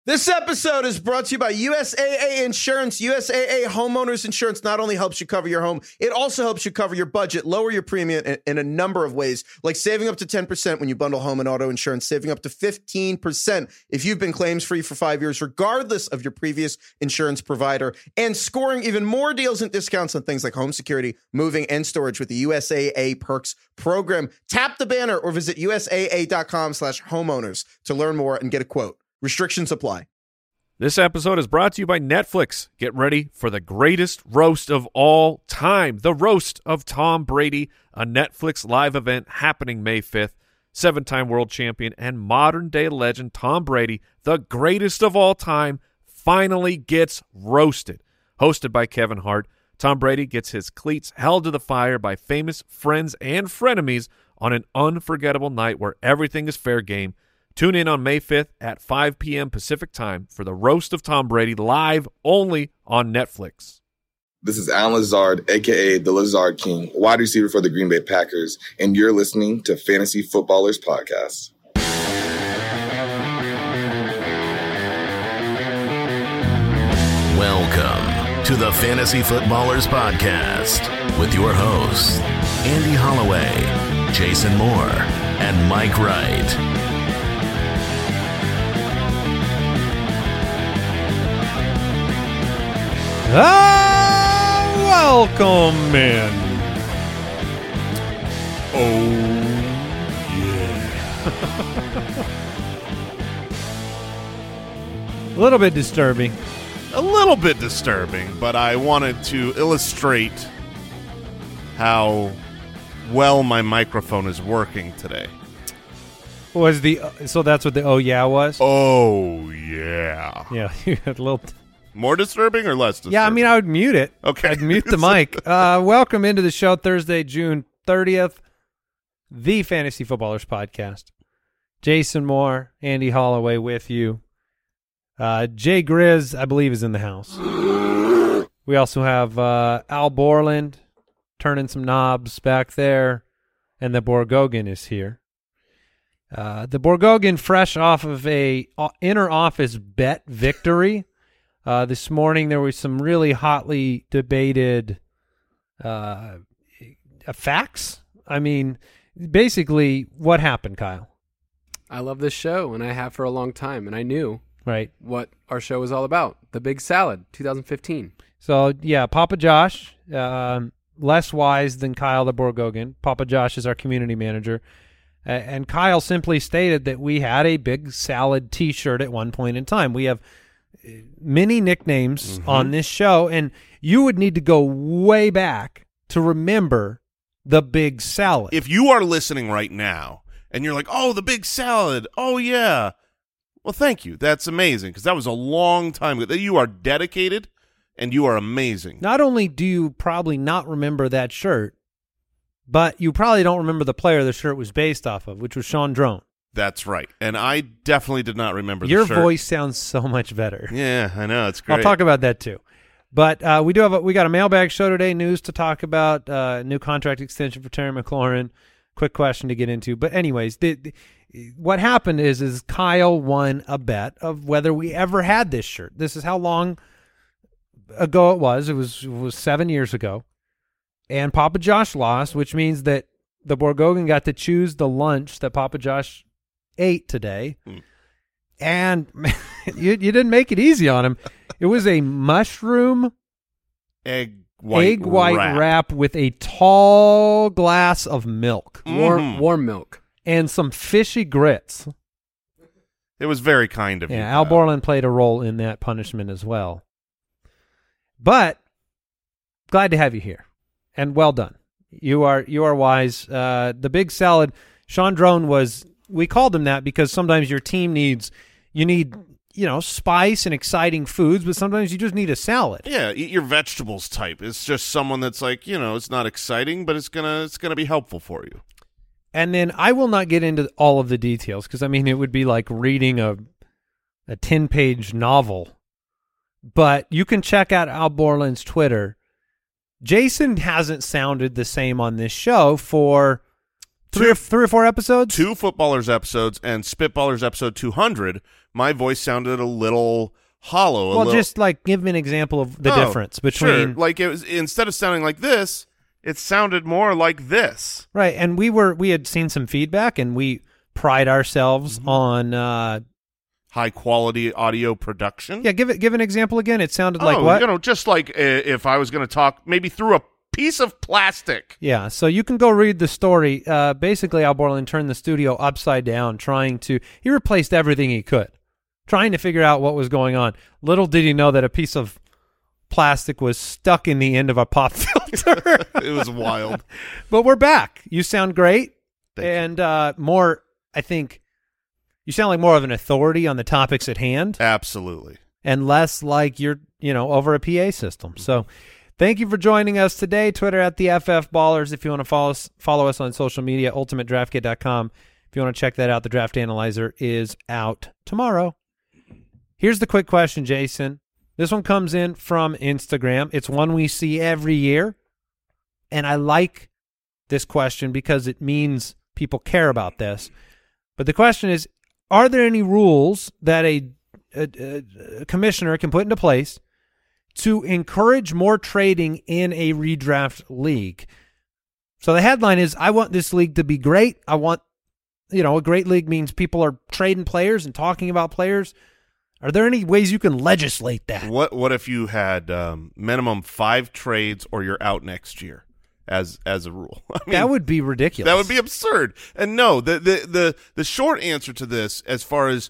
This episode is brought to you by USAA Insurance. USAA Homeowners Insurance not only helps you cover your home, it also helps you cover your budget, lower your premium in a number of ways, like saving up to 10% when you bundle home and auto insurance, saving up to 15% if you've been claims-free for 5 years, regardless of your previous insurance provider, and scoring even more deals and discounts on things like home security, moving, and storage with the USAA Perks program. Tap the banner or visit USAA.com/homeowners to learn more and get a quote. Restrictions apply. This episode is brought to you by Netflix. Get ready for the greatest roast of all time, the roast of Tom Brady, a Netflix live event happening May 5th. Seven-time world champion and modern-day legend Tom Brady, the greatest of all time, finally gets roasted. Hosted by Kevin Hart, Tom Brady gets his cleats held to the fire by famous friends and frenemies on an unforgettable night where everything is fair game. Tune in on May 5th at 5 p.m. Pacific time for the roast of Tom Brady live only on Netflix. This is Alan Lazard, a.k.a. the Lazard King, wide receiver for the Green Bay Packers, and you're listening to Fantasy Footballers Podcast. Welcome to the Fantasy Footballers Podcast with your hosts, Andy Holloway, Jason Moore, and Mike Wright. Welcome in. Oh, yeah. A little bit disturbing. A little bit disturbing, but I wanted to illustrate how well my microphone is working today. So that's what the oh yeah was? Oh, yeah. Yeah, you had a little... More disturbing or less disturbing? Yeah, I mean, I would mute it. Okay. I'd mute the mic. Welcome into the show, Thursday, June 30th, the Fantasy Footballers Podcast. Jason Moore, Andy Holloway with you. Jay Grizz, I believe, is in the house. We also have Al Borland turning some knobs back there, and the Borgogan is here. The Borgogan fresh off of a inter-office bet victory. This morning there was some really hotly debated facts. I mean, basically, what happened, Kyle? I love this show, and I have for a long time, and I knew what our show was all about. The Big Salad, 2015. So, yeah, Papa Josh, less wise than Kyle the Borgogan. Papa Josh is our community manager. And Kyle simply stated that we had a Big Salad T-shirt at one point in time. We have many nicknames on this show, and you would need to go way back to remember the Big Salad. If you are listening right now and you're like, oh, the Big Salad, oh, yeah. Well, thank you. That's amazing because that was a long time ago. You are dedicated and you are amazing. Not only do you probably not remember that shirt, but you probably don't remember the player the shirt was based off of, which was Sean Drone. That's right. And I definitely did not remember the Your shirt. voice sounds so much better. Yeah, I know. It's great. I'll talk about that too. But we got a mailbag show today, news to talk about, new contract extension for Terry McLaurin. Quick question to get into. But anyways, what happened is Kyle won a bet of whether we ever had this shirt. This is how long ago it was. It was 7 years ago. And Papa Josh lost, which means that the Borgogan got to choose the lunch that Papa Josh ate today. And you didn't make it easy on him. It was a mushroom egg white wrap with a tall glass of milk. Warm milk. And some fishy grits. It was very kind of you. Yeah, Al Borland played a role in that punishment as well. But glad to have you here. And well done. You are wise. The Big Salad, Sean Drone was, we called him that because sometimes your team needs spice and exciting foods, but sometimes you just need a salad. Yeah, eat your vegetables type. It's just someone that's like, it's not exciting, but it's gonna be helpful for you. And then I will not get into all of the details because, I mean, it would be like reading a 10-page novel. But you can check out Al Borland's Twitter. Jason hasn't sounded the same on this show for three or four episodes? 2 Footballers episodes and Spitballers episode 200, my voice sounded a little hollow. Well, just like give me an example of the difference between. Sure. Like it was, instead of sounding like this, it sounded more like this. Right, and we had seen some feedback, and we pride ourselves on high quality audio production. Yeah, give an example again. It sounded like what? Just like if I was going to talk maybe through a piece of plastic. Yeah, so you can go read the story. Basically, Al Borland turned the studio upside down, he replaced everything he could, trying to figure out what was going on. Little did he know that a piece of plastic was stuck in the end of a pop filter. It was wild. But we're back. You sound great. Thank you. More, I think, you sound like more of an authority on the topics at hand. Absolutely. And less like you're, over a PA system. So thank you for joining us today. Twitter at the FF Ballers. If you want to follow us on social media, ultimatedraftkit.com. If you want to check that out, the Draft Analyzer is out tomorrow. Here's the quick question, Jason. This one comes in from Instagram. It's one we see every year, and I like this question because it means people care about this. But the question is, are there any rules that a commissioner can put into place to encourage more trading in a redraft league? So the headline is, I want this league to be great. I want, a great league means people are trading players and talking about players. Are there any ways you can legislate that? What if you had minimum 5 trades or you're out next year as a rule? I mean, that would be ridiculous. That would be absurd. And no, the short answer to this, as far as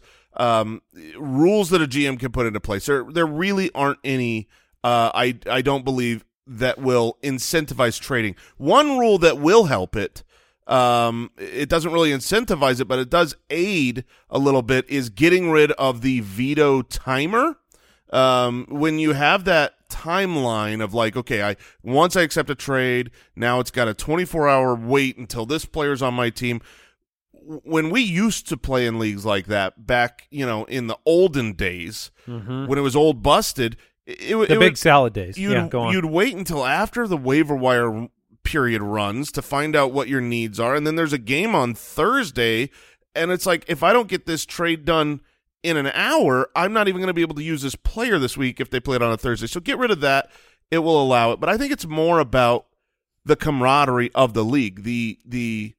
rules that a GM can put into place, there really aren't any. I don't believe that will incentivize trading. One rule that will help it. It doesn't really incentivize it, but it does aid a little bit, is getting rid of the veto timer. When you have that timeline of like, okay, once I accept a trade, now it's got a 24-hour wait until this player's on my team. When we used to play in leagues like that back, in the olden days, when it was old busted, big salad days. You'd wait until after the waiver wire period runs to find out what your needs are, and then there's a game on Thursday, and it's like, if I don't get this trade done in an hour, I'm not even going to be able to use this player this week if they play it on a Thursday. So get rid of that. It will allow it. But I think it's more about the camaraderie of the league, the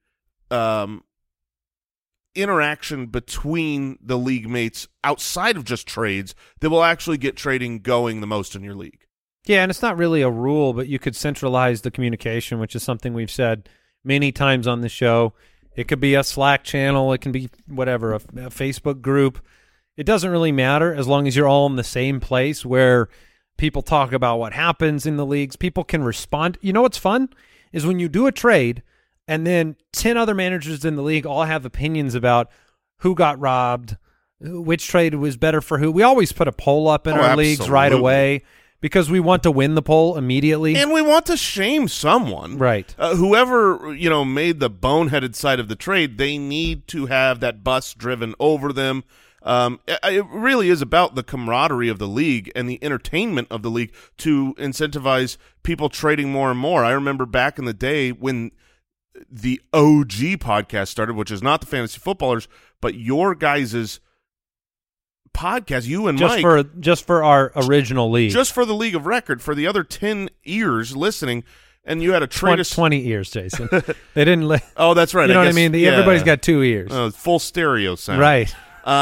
interaction between the league mates outside of just trades that will actually get trading going the most in your league. Yeah, and it's not really a rule, but you could centralize the communication, which is something we've said many times on the show. It could be a Slack channel. It can be whatever, a Facebook group. It doesn't really matter as long as you're all in the same place where people talk about what happens in the leagues. People can respond. You know what's fun is when you do a trade and then 10 other managers in the league all have opinions about who got robbed, which trade was better for who. We always put a poll up in our leagues right away, because we want to win the poll immediately. And we want to shame someone. Right. Whoever, made the boneheaded side of the trade, they need to have that bus driven over them. It really is about the camaraderie of the league and the entertainment of the league to incentivize people trading more and more. I remember back in the day when the OG podcast started, which is not the Fantasy Footballers, but your guys' podcast, you and Mike, just for our original league, just for the league of record, for the other 10 ears listening, and you had a trade 20 ears, Jason. They didn't. Oh, that's right. You know what I mean? Everybody's got 2 ears. Full stereo sound, right?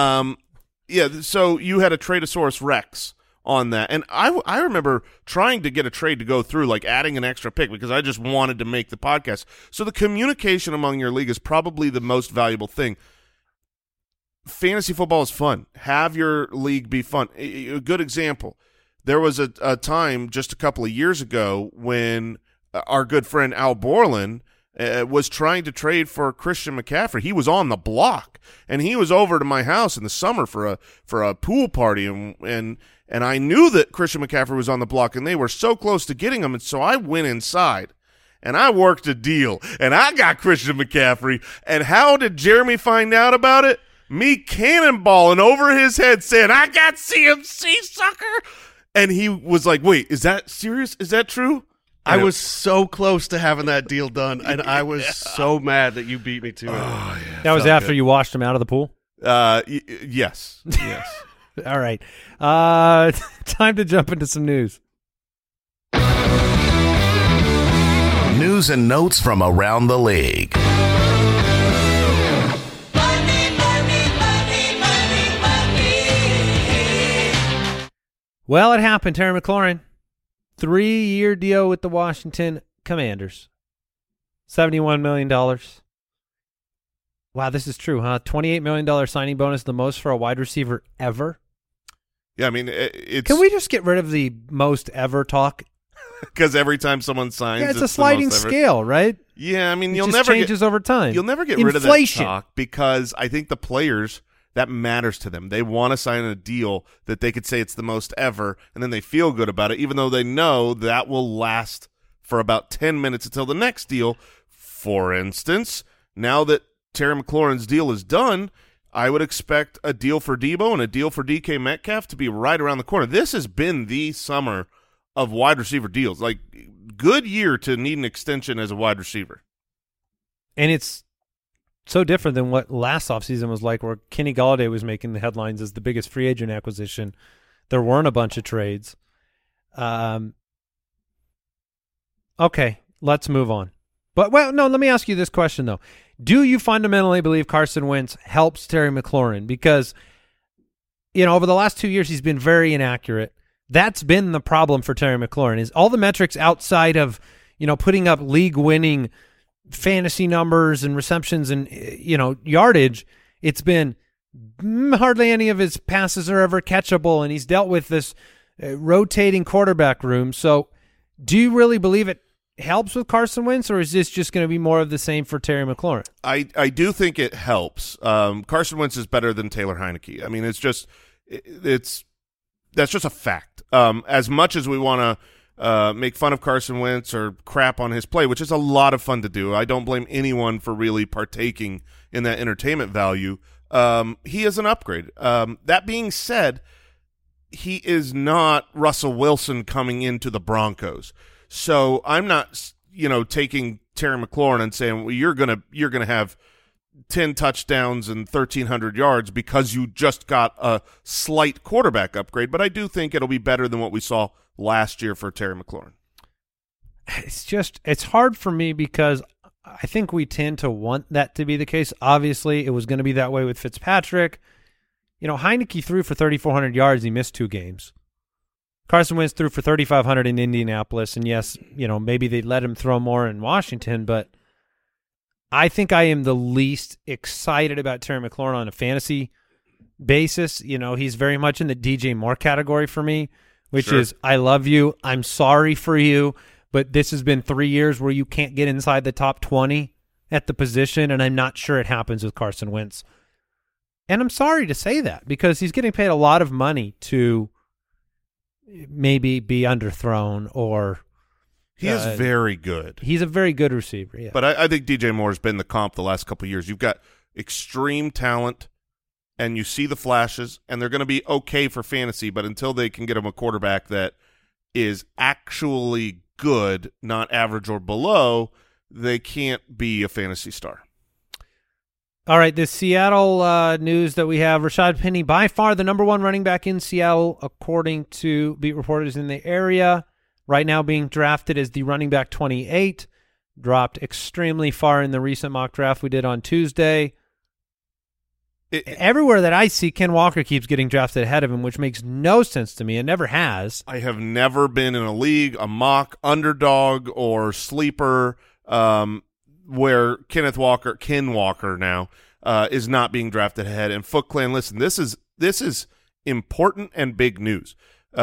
So you had a Tradosaurus Rex on that, and I remember trying to get a trade to go through, like adding an extra pick because I just wanted to make the podcast. So the communication among your league is probably the most valuable thing. Fantasy football is fun. Have your league be fun. A good example, there was a time just a couple of years ago when our good friend Al Borland was trying to trade for Christian McCaffrey. He was on the block, and he was over to my house in the summer for a pool party, and I knew that Christian McCaffrey was on the block, and they were so close to getting him, and so I went inside. And I worked a deal, and I got Christian McCaffrey. And how did Jeremy find out about it? Me cannonballing over his head saying, I got CMC, sucker. And he was like, wait, is that serious? Is that true? I was so close to having that deal done, and I was so mad that you beat me to it. Yeah, that was after you washed him out of the pool? Yes. All right. Time to jump into some news. News and notes from around the league. Well, it happened. Terry McLaurin, 3-year deal with the Washington Commanders. $71 million. Wow, this is true, huh? $28 million signing bonus, the most for a wide receiver ever. Yeah, I mean, it's... Can we just get rid of the most ever talk? Because every time someone signs, it's a sliding scale, right? Yeah, I mean, it just changes over time. You'll never get rid of that talk because I think the players, that matters to them. They want to sign a deal that they could say it's the most ever, and then they feel good about it, even though they know that will last for about 10 minutes until the next deal. For instance, now that Terry McLaurin's deal is done, I would expect a deal for Debo and a deal for DK Metcalf to be right around the corner. This has been the summer of wide receiver deals. Like, good year to need an extension as a wide receiver. And it's so different than what last offseason was like, where Kenny Golladay was making the headlines as the biggest free agent acquisition. There weren't a bunch of trades. Okay, let's move on. But, well, no, let me ask you this question, though. Do you fundamentally believe Carson Wentz helps Terry McLaurin? Because, over the last 2 years, he's been very inaccurate. That's been the problem for Terry McLaurin, is all the metrics outside of, putting up league-winning fantasy numbers and receptions and, yardage, it's been hardly any of his passes are ever catchable, and he's dealt with this rotating quarterback room. So do you really believe it helps with Carson Wentz, or is this just going to be more of the same for Terry McLaurin? I do think it helps. Carson Wentz is better than Taylor Heineke. I mean, that's just a fact. As much as we want to make fun of Carson Wentz or crap on his play, which is a lot of fun to do, I don't blame anyone for really partaking in that entertainment value. He is an upgrade. That being said, he is not Russell Wilson coming into the Broncos. So I'm not, taking Terry McLaurin and saying, well, you're gonna have 10 touchdowns and 1,300 yards because you just got a slight quarterback upgrade. But I do think it'll be better than what we saw last year for Terry McLaurin. It's hard for me because I think we tend to want that to be the case. Obviously, it was going to be that way with Fitzpatrick. Heineke threw for 3,400 yards. He missed 2 games. Carson Wentz threw for 3,500 in Indianapolis. And yes, maybe they let him throw more in Washington, but I think I am the least excited about Terry McLaurin on a fantasy basis. He's very much in the DJ Moore category for me, which is, I love you, I'm sorry for you, but this has been 3 years where you can't get inside the top 20 at the position, and I'm not sure it happens with Carson Wentz. And I'm sorry to say that because he's getting paid a lot of money to maybe be underthrown or... He is very good. He's a very good receiver, yeah. But I think DJ Moore's been the comp the last couple of years. You've got extreme talent, and you see the flashes, and they're going to be okay for fantasy, but until they can get him a quarterback that is actually good, not average or below, they can't be a fantasy star. All right, the Seattle news that we have, Rashad Penny, by far the number 1 running back in Seattle, according to beat reporters in the area. Right now being drafted as the running back 28, dropped extremely far in the recent mock draft we did on Tuesday. Everywhere that I see, Ken Walker keeps getting drafted ahead of him, which makes no sense to me. It never has. I have never been in a league, a mock underdog or sleeper, where Ken Walker now, is not being drafted ahead. And Foot Clan, listen, this is important and big news.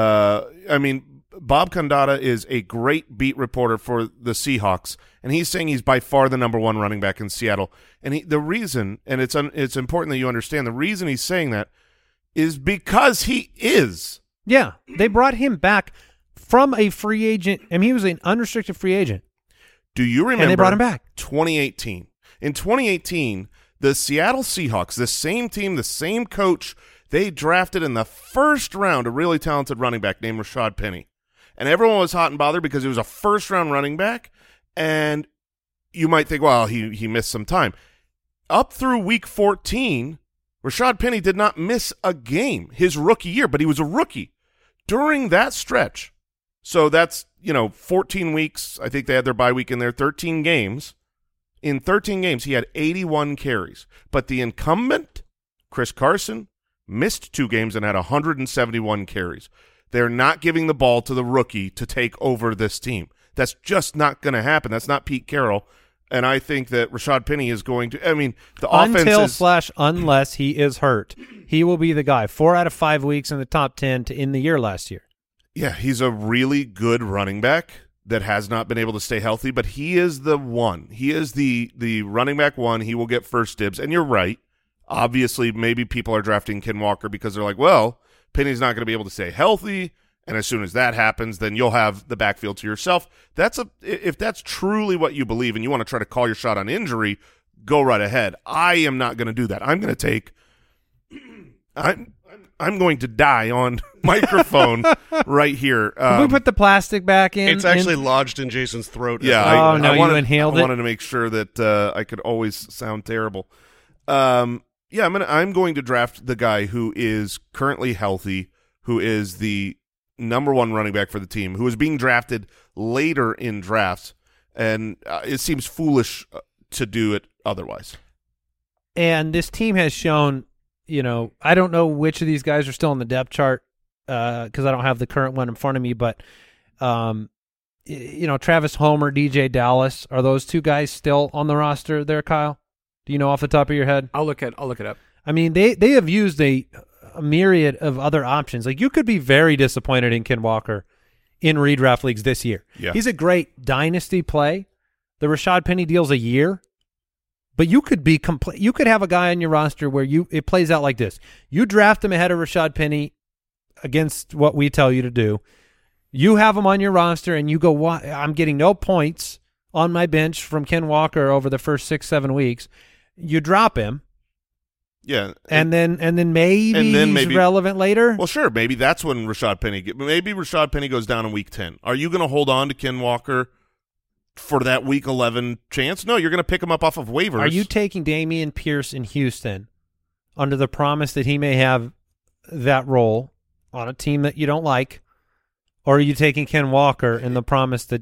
Bob Condotta is a great beat reporter for the Seahawks, and he's saying he's by far the number 1 running back in Seattle. And the reason, and it's important that you understand, the reason he's saying that is because he is. Yeah, they brought him back from a free agent. I mean, he was an unrestricted free agent. Do you remember? And they brought him back. 2018. In 2018, the Seattle Seahawks, the same team, the same coach, they drafted in the first round a really talented running back named Rashad Penny. and everyone was hot and bothered because he was a first-round running back, and you might think, well, he missed some time. Up through week 14, Rashad Penny did not miss a game his rookie year, but he was a rookie during that stretch. So that's, 14 weeks. I think they had their bye week in there, 13 games. In 13 games, he had 81 carries. But the incumbent, Chris Carson, missed 2 games and had 171 carries. They're not giving the ball to the rookie to take over this team. That's just not going to happen. That's not Pete Carroll. And I think that Rashad Penny is going to – the offense is – unless he is hurt. He will be the guy. 4 out of 5 weeks in the top 10 to end the year last year. Yeah, he's a really good running back that has not been able to stay healthy, but he is the one. He is the running back one. He will get first dibs. And you're right. Obviously, maybe people are drafting Ken Walker because they're like, well, Penny's not going to be able to stay healthy, and as soon as that happens, then you'll have the backfield to yourself. If that's truly what you believe and you want to try to call your shot on injury, go right ahead. I am not going to do that. I'm going to take I'm going to die on microphone right here. Can we put the plastic back in? It's actually lodged in Jason's throat. Yeah. You inhaled it? I wanted to make sure that I could always sound terrible. I'm going to draft the guy who is currently healthy, who is the number 1 running back for the team, who is being drafted later in drafts, and it seems foolish to do it otherwise. And this team has shown, I don't know which of these guys are still on the depth chart because I don't have the current one in front of me, but, Travis Homer, DJ Dallas, are those 2 guys still on the roster there, Kyle? Do you know off the top of your head? I'll look it up. I mean, they have used a myriad of other options. Like, you could be very disappointed in Ken Walker in redraft leagues this year. Yeah. He's a great dynasty play. The Rashad Penny deal's a year. But you could be you could have a guy on your roster where it plays out like this. You draft him ahead of Rashad Penny against what we tell you to do. You have him on your roster and you go, I'm getting no points on my bench from Ken Walker over the first 6-7 weeks. You drop him. Yeah. And then maybe he's relevant later. Well, sure. Maybe that's when Rashad Penny goes down in week 10. Are you going to hold on to Ken Walker for that week 11 chance? No, you're going to pick him up off of waivers. Are you taking Dameon Pierce in Houston under the promise that he may have that role on a team that you don't like? Or are you taking Ken Walker in the promise that,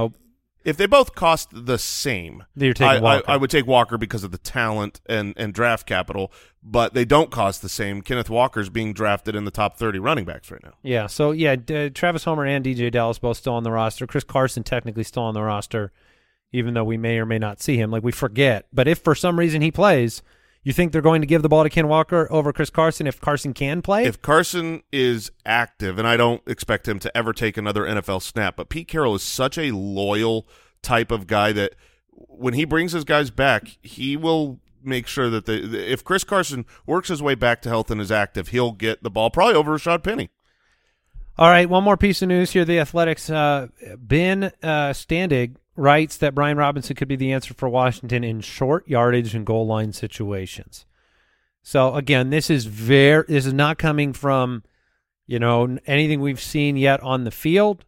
if they both cost the same, you're taking Walker. I would take Walker because of the talent and draft capital, but they don't cost the same. Kenneth Walker's being drafted in the top 30 running backs right now. Yeah, so Travis Homer and DJ Dallas both still on the roster. Chris Carson technically still on the roster, even though we may or may not see him. Like, we forget. But if for some reason he plays, you think they're going to give the ball to Ken Walker over Chris Carson if Carson can play? If Carson is active, and I don't expect him to ever take another NFL snap, but Pete Carroll is such a loyal type of guy that when he brings his guys back, he will make sure that if Chris Carson works his way back to health and is active, he'll get the ball probably over Rashad Penny. All right, one more piece of news here. The Athletics, Ben Standig writes that Brian Robinson could be the answer for Washington in short yardage and goal line situations. So again, this is not coming from, anything we've seen yet on the field,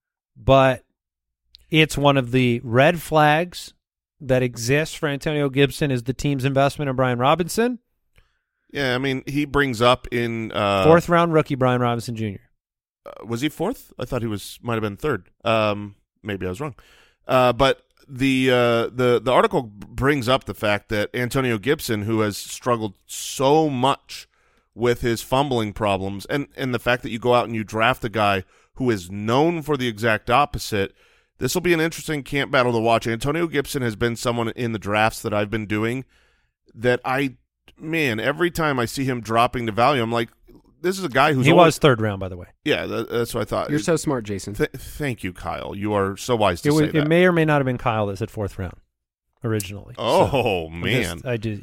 but it's one of the red flags that exists for Antonio Gibson is the team's investment in Brian Robinson. Yeah, I mean, he brings up in 4th round rookie Brian Robinson Jr. Was he 4th? I thought he might have been 3rd. Maybe I was wrong. But the article brings up the fact that Antonio Gibson, who has struggled so much with his fumbling problems, and the fact that you go out and you draft a guy who is known for the exact opposite, this will be an interesting camp battle to watch. Antonio Gibson has been someone in the drafts that I've been doing that every time I see him dropping to value, I'm like, this is a guy who's He was 3rd round, by the way. Yeah, that's what I thought. You're so smart, Jason. Thank you, Kyle. You are so wise to say that. It may or may not have been Kyle that said 4th round originally. Oh, man. I just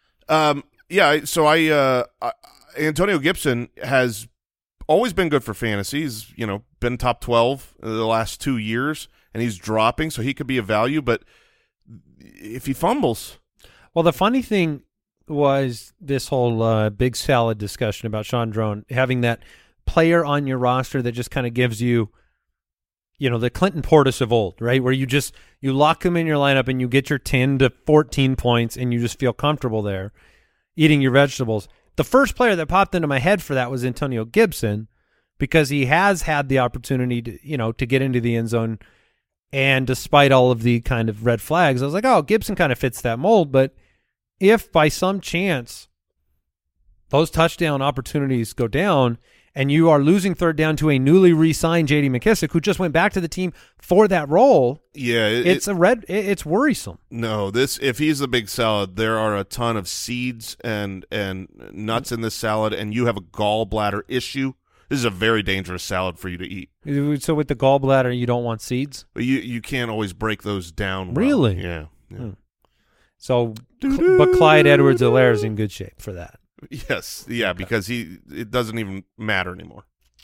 Antonio Gibson has always been good for fantasy. He's, been top 12 the last 2 years, and he's dropping, so he could be a value. But if he fumbles. Well, the funny thing was this whole big salad discussion about Sean Drone, having that player on your roster that just kind of gives you the Clinton Portis of old, right? Where you lock them in your lineup and you get your 10 to 14 points and you just feel comfortable there eating your vegetables. The first player that popped into my head for that was Antonio Gibson, because he has had the opportunity to get into the end zone. And despite all of the kind of red flags, I was like, oh, Gibson kind of fits that mold. But if by some chance those touchdown opportunities go down and you are losing third down to a newly re-signed J.D. McKissick, who just went back to the team for that role, it's worrisome. No, if he's the big salad, there are a ton of seeds and nuts in this salad, and you have a gallbladder issue. This is a very dangerous salad for you to eat. So with the gallbladder, you don't want seeds? You can't always break those down well. Really? Yeah. So, but Clyde Edwards-Helaire is in good shape for that. Yes, yeah, because it doesn't even matter anymore.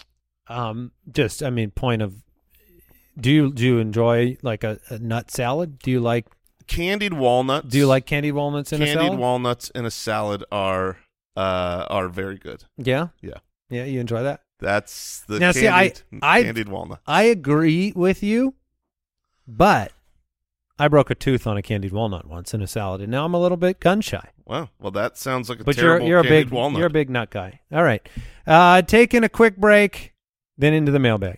Point of, do you enjoy like a nut salad? Do you like candied walnuts? Do you like candied walnuts in a salad? Candied walnuts in a salad are very good. Yeah? Yeah. Yeah, you enjoy that? That's the candied walnut. I agree with you, but I broke a tooth on a candied walnut once in a salad, and now I'm a little bit gun shy. Wow. Well, that sounds like but terrible candied walnut. You're a big nut guy. All right. Taking a quick break, then into the mailbag.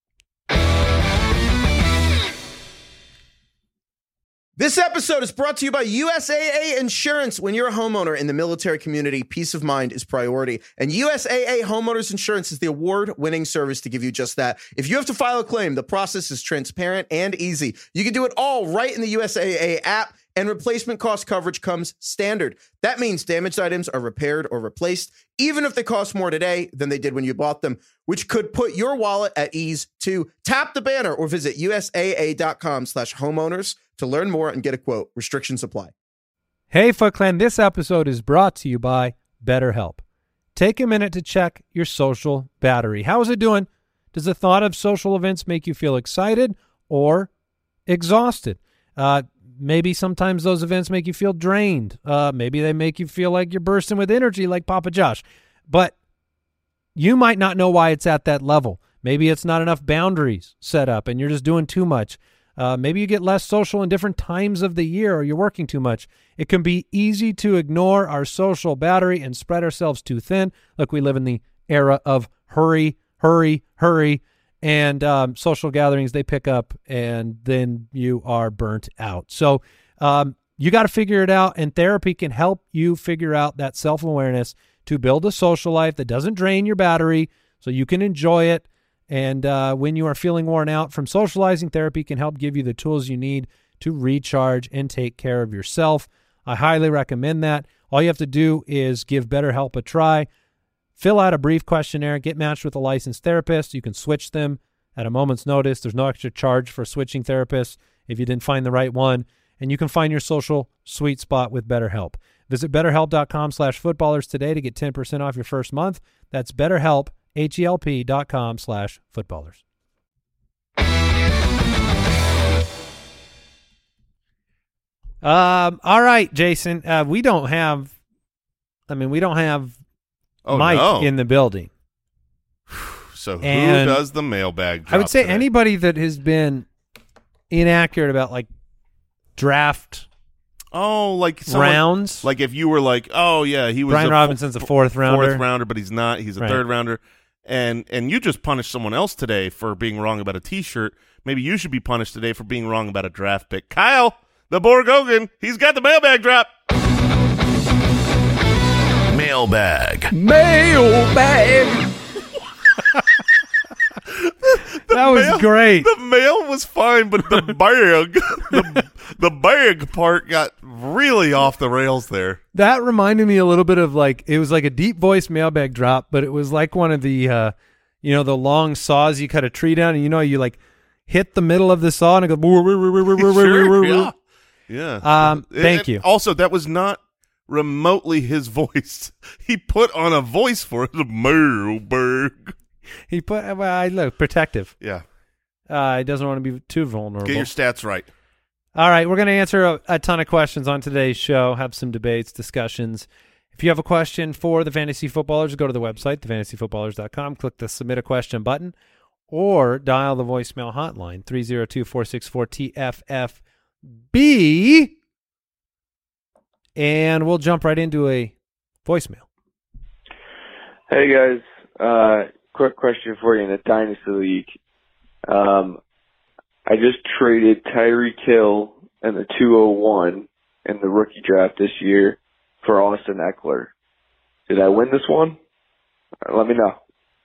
This episode is brought to you by USAA Insurance. When you're a homeowner in the military community, peace of mind is priority. And USAA Homeowners Insurance is the award-winning service to give you just that. If you have to file a claim, the process is transparent and easy. You can do it all right in the USAA app, and replacement cost coverage comes standard. That means damaged items are repaired or replaced, even if they cost more today than they did when you bought them, which could put your wallet at ease too. Tap the banner or visit USAA.com/homeowners to learn more and get a quote. Restrictions apply. Hey, Foot Clan, this episode is brought to you by BetterHelp. Take a minute to check your social battery. How is it doing? Does the thought of social events make you feel excited or exhausted? Maybe sometimes those events make you feel drained. Maybe they make you feel like you're bursting with energy like Papa Josh. But you might not know why it's at that level. Maybe it's not enough boundaries set up and you're just doing too much. Maybe you get less social in different times of the year or you're working too much. It can be easy to ignore our social battery and spread ourselves too thin. Look, we live in the era of hurry, and social gatherings, they pick up and then you are burnt out. So you got to figure it out, and therapy can help you figure out that self-awareness to build a social life that doesn't drain your battery so you can enjoy it. And when you are feeling worn out from socializing, therapy can help give you the tools you need to recharge and take care of yourself. I highly recommend that. All you have to do is give BetterHelp a try. Fill out a brief questionnaire, get matched with a licensed therapist. You can switch them at a moment's notice. There's no extra charge for switching therapists if you didn't find the right one. And you can find your social sweet spot with BetterHelp. Visit BetterHelp.com/footballers today to get 10% off your first month. That's BetterHelp, HELP.com/footballers. All right, Jason. We don't have Mike in the building. So who does the mailbag drop I would say today? Anybody that has been inaccurate about like draft rounds. Like if you were like, oh yeah, he was Brian Robinson's a fourth rounder, but he's not. He's a third rounder. And you just punished someone else today for being wrong about a T-shirt. Maybe you should be punished today for being wrong about a draft pick. Kyle, the Borgogan, he's got the mailbag drop. Mailbag. That was great. The mail was fine, but the the bag part got really off the rails there. That reminded me a little bit of it was like a deep voice mailbag drop, but it was like one of the the long saws you cut a tree down, and you like hit the middle of the saw and it goes. Sure, yeah. Thank you. Also, that was not remotely his voice. He put on a voice for it. Mailbag. He put look protective. Yeah. He doesn't want to be too vulnerable. Get your stats right. All right, we're going to answer a ton of questions on today's show, have some debates, discussions. If you have a question for the Fantasy Footballers, go to the website, thefantasyfootballers.com, click the Submit a Question button, or dial the voicemail hotline, 302-464-TFFB, and we'll jump right into a voicemail. Hey, guys. Quick question for you in the Dynasty League. I just traded Tyreek Hill and the 201 in the rookie draft this year for Austin Eckler. Did I win this one? Let me know.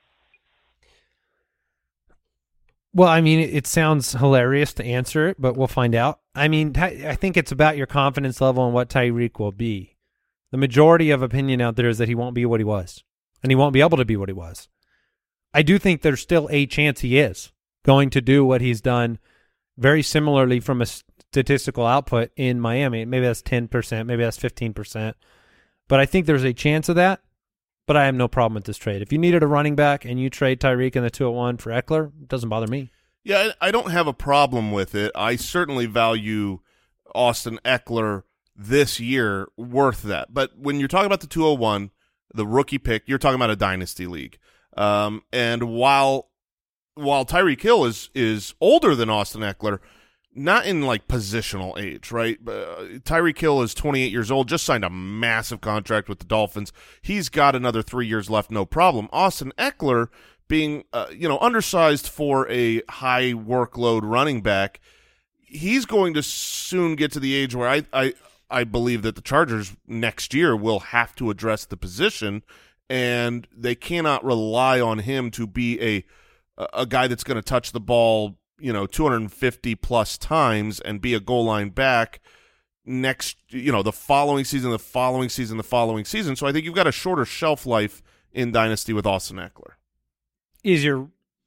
Well, I mean, it sounds hilarious to answer it, but we'll find out. I mean, I think it's about your confidence level and what Tyreek will be. The majority of opinion out there is that he won't be what he was, and he won't be able to be what he was. I do think there's still a chance he is going to do what he's done very similarly from a statistical output in Miami. Maybe that's 10%, maybe that's 15%. But I think there's a chance of that, but I have no problem with this trade. If you needed a running back and you trade Tyreek in the 201 for Eckler, it doesn't bother me. Yeah, I don't have a problem with it. I certainly value Austin Eckler this year worth that. But when you're talking about the 201, the rookie pick, you're talking about a dynasty league. And while Tyreek Hill is older than Austin Eckler, not in like positional age, right? Tyreek Hill is 28 years old, just signed a massive contract with the Dolphins. He's got another 3 years left, no problem. Austin Eckler, being undersized for a high workload running back, he's going to soon get to the age where I believe that the Chargers next year will have to address the position, and they cannot rely on him to be a guy that's going to touch the ball 250 plus times and be a goal line back next, the following season. So I think you've got a shorter shelf life in Dynasty with Austin Eckler. Is your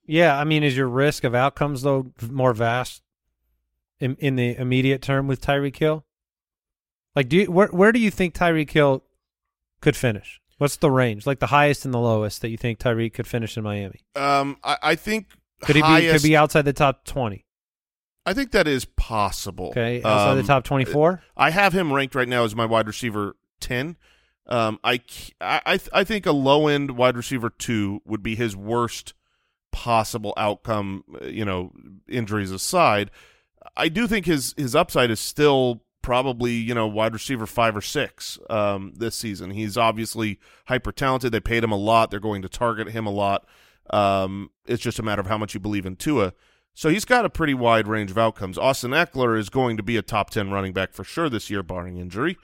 risk of outcomes though more vast in the immediate term with Tyreek Hill? Like, where do you think Tyreek Hill could finish? What's the range, like the highest and the lowest that you think Tyreek could finish in Miami? I think could he be outside the top 20? I think that is possible. Okay, outside the top 24. I have him ranked right now as my wide receiver 10. I think a low end wide receiver 2 would be his worst possible outcome. Injuries aside, I do think his upside is still probably wide receiver 5 or 6 this season. He's obviously hyper talented. They paid him a lot. They're going to target him a lot. It's just a matter of how much you believe in Tua. So he's got a pretty wide range of outcomes. Austin Eckler is going to be a top 10 running back for sure this year, barring injury.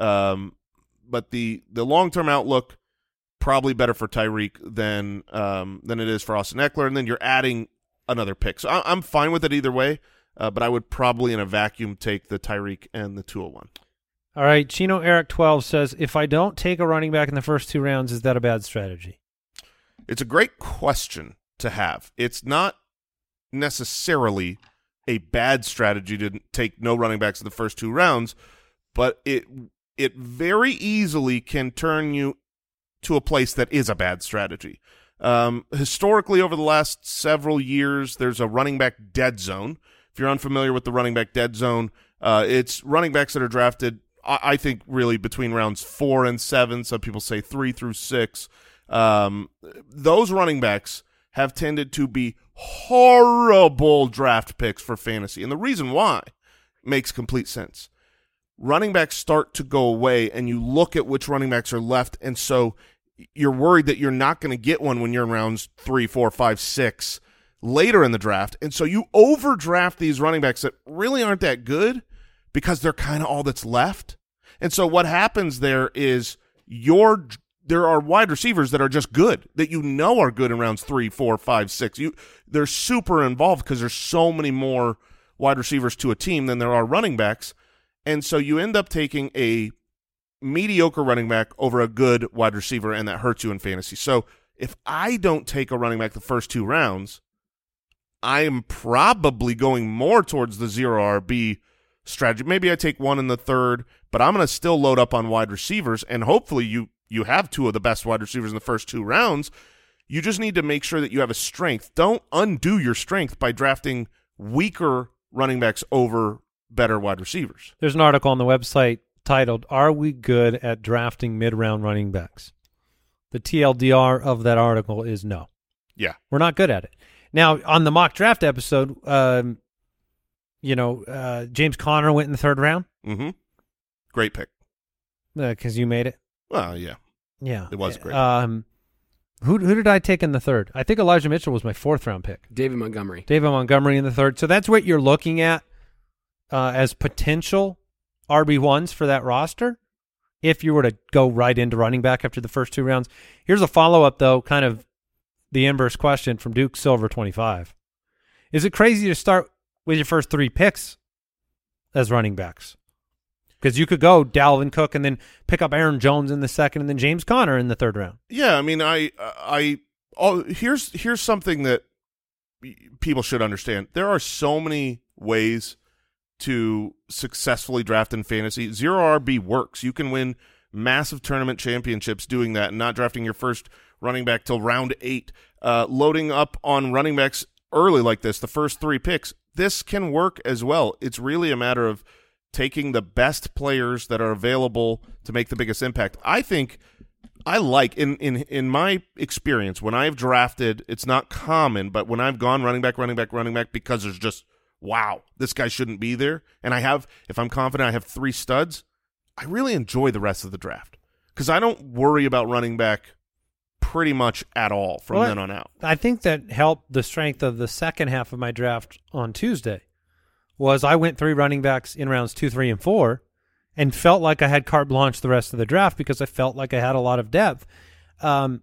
But the long-term outlook, probably better for Tyreek than it is for Austin Eckler. And then you're adding another pick. So I'm fine with it either way. But I would probably in a vacuum take the Tyreek and the 201. All right. Chino Eric 12 says, if I don't take a running back in the first 2 rounds, is that a bad strategy? It's a great question to have. It's not necessarily a bad strategy to take no running backs in the first 2 rounds, but it very easily can turn you to a place that is a bad strategy. Historically, over the last several years, there's a running back dead zone. If you're unfamiliar with the running back dead zone, it's running backs that are drafted, I think, really between rounds 4 and 7. Some people say 3 through 6. Those running backs have tended to be horrible draft picks for fantasy. And the reason why makes complete sense. Running backs start to go away, and you look at which running backs are left, and so you're worried that you're not going to get one when you're in rounds 3, 4, 5, 6 later in the draft. And so you overdraft these running backs that really aren't that good because they're kind of all that's left. And so what happens there is there are wide receivers that are just good, that are good in rounds 3, 4, 5, 6. They're super involved because there's so many more wide receivers to a team than there are running backs. And so you end up taking a mediocre running back over a good wide receiver, and that hurts you in fantasy. So if I don't take a running back the first 2 rounds, I am probably going more towards the 0 RB strategy. Maybe I take one in the 3rd, but I'm going to still load up on wide receivers, and hopefully you have 2 of the best wide receivers in the first 2 rounds. You just need to make sure that you have a strength. Don't undo your strength by drafting weaker running backs over better wide receivers. There's an article on the website titled, "Are We Good at Drafting Mid-Round Running Backs?" The TLDR of that article is no. Yeah. We're not good at it. Now, on the mock draft episode, James Conner went in the third round. Mm-hmm. Great pick. Because you made it. Well, yeah. Yeah. It was great. Who did I take in the third? I think Elijah Mitchell was my fourth round pick. David Montgomery in the third. So that's what you're looking at as potential RB1s for that roster if you were to go right into running back after the first 2 rounds. Here's a follow-up, though, kind of the inverse question from Duke Silver 25. Is it crazy to start with your first 3 picks as running backs? Because you could go Dalvin Cook and then pick up Aaron Jones in the second and then James Conner in the third round. Yeah, I mean, here's something that people should understand. There are so many ways to successfully draft in fantasy. Zero RB works. You can win massive tournament championships doing that and not drafting your first running back till round 8. Loading up on running backs early like this, the first 3 picks, this can work as well. It's really a matter of taking the best players that are available to make the biggest impact. I think I like, in my experience, when I've drafted, it's not common, but when I've gone running back, because there's just, wow, this guy shouldn't be there, and if I'm confident I have 3 studs, I really enjoy the rest of the draft because I don't worry about running back pretty much at all from then on out. I think that helped the strength of the second half of my draft on Tuesday. Was I went 3 running backs in rounds 2, 3, and 4 and felt like I had carte blanche the rest of the draft because I felt like I had a lot of depth. Sure,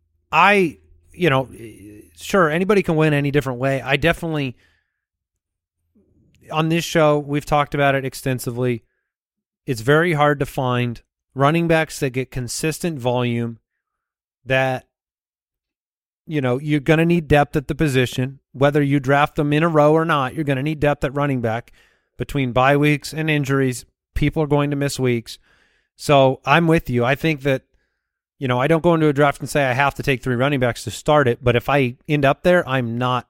anybody can win any different way. I definitely, on this show, we've talked about it extensively. It's very hard to find running backs that get consistent volume that, you're going to need depth at the position. Whether you draft them in a row or not, you're going to need depth at running back. Between bye weeks and injuries, people are going to miss weeks. So I'm with you. I think that, I don't go into a draft and say I have to take 3 running backs to start it. But if I end up there, I'm not,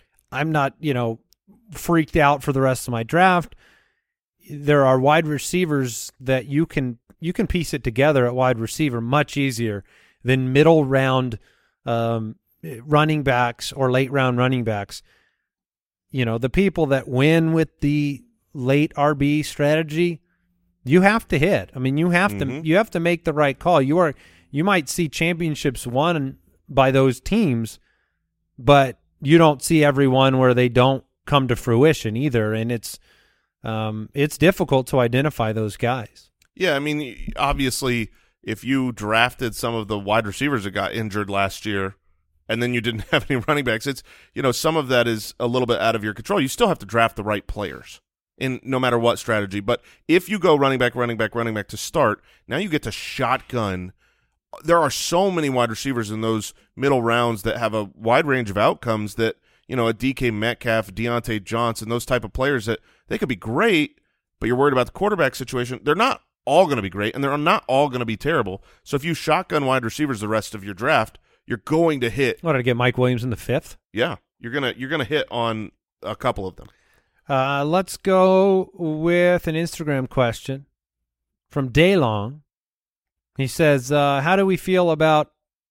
freaked out for the rest of my draft. There are wide receivers that you can piece it together at wide receiver much easier than middle round running backs or late round running backs. The people that win with the late RB strategy, you have to hit. I mean, you have to make the right call. You might see championships won by those teams, but you don't see every one where they don't come to fruition either. And it's difficult to identify those guys. Yeah. I mean, obviously, if you drafted some of the wide receivers that got injured last year and then you didn't have any running backs, it's, some of that is a little bit out of your control. You still have to draft the right players in no matter what strategy. But if you go running back to start, now you get to shotgun. There are so many wide receivers in those middle rounds that have a wide range of outcomes that, a DK Metcalf, Deontay Johnson, those type of players that they could be great, but you're worried about the quarterback situation. They're not all going to be great, and they're not all going to be terrible. So if you shotgun wide receivers the rest of your draft, you're going to hit. What, did I get Mike Williams in the 5th? Yeah, you're gonna hit on a couple of them. Let's go with an Instagram question from Daylong. He says, how do we feel about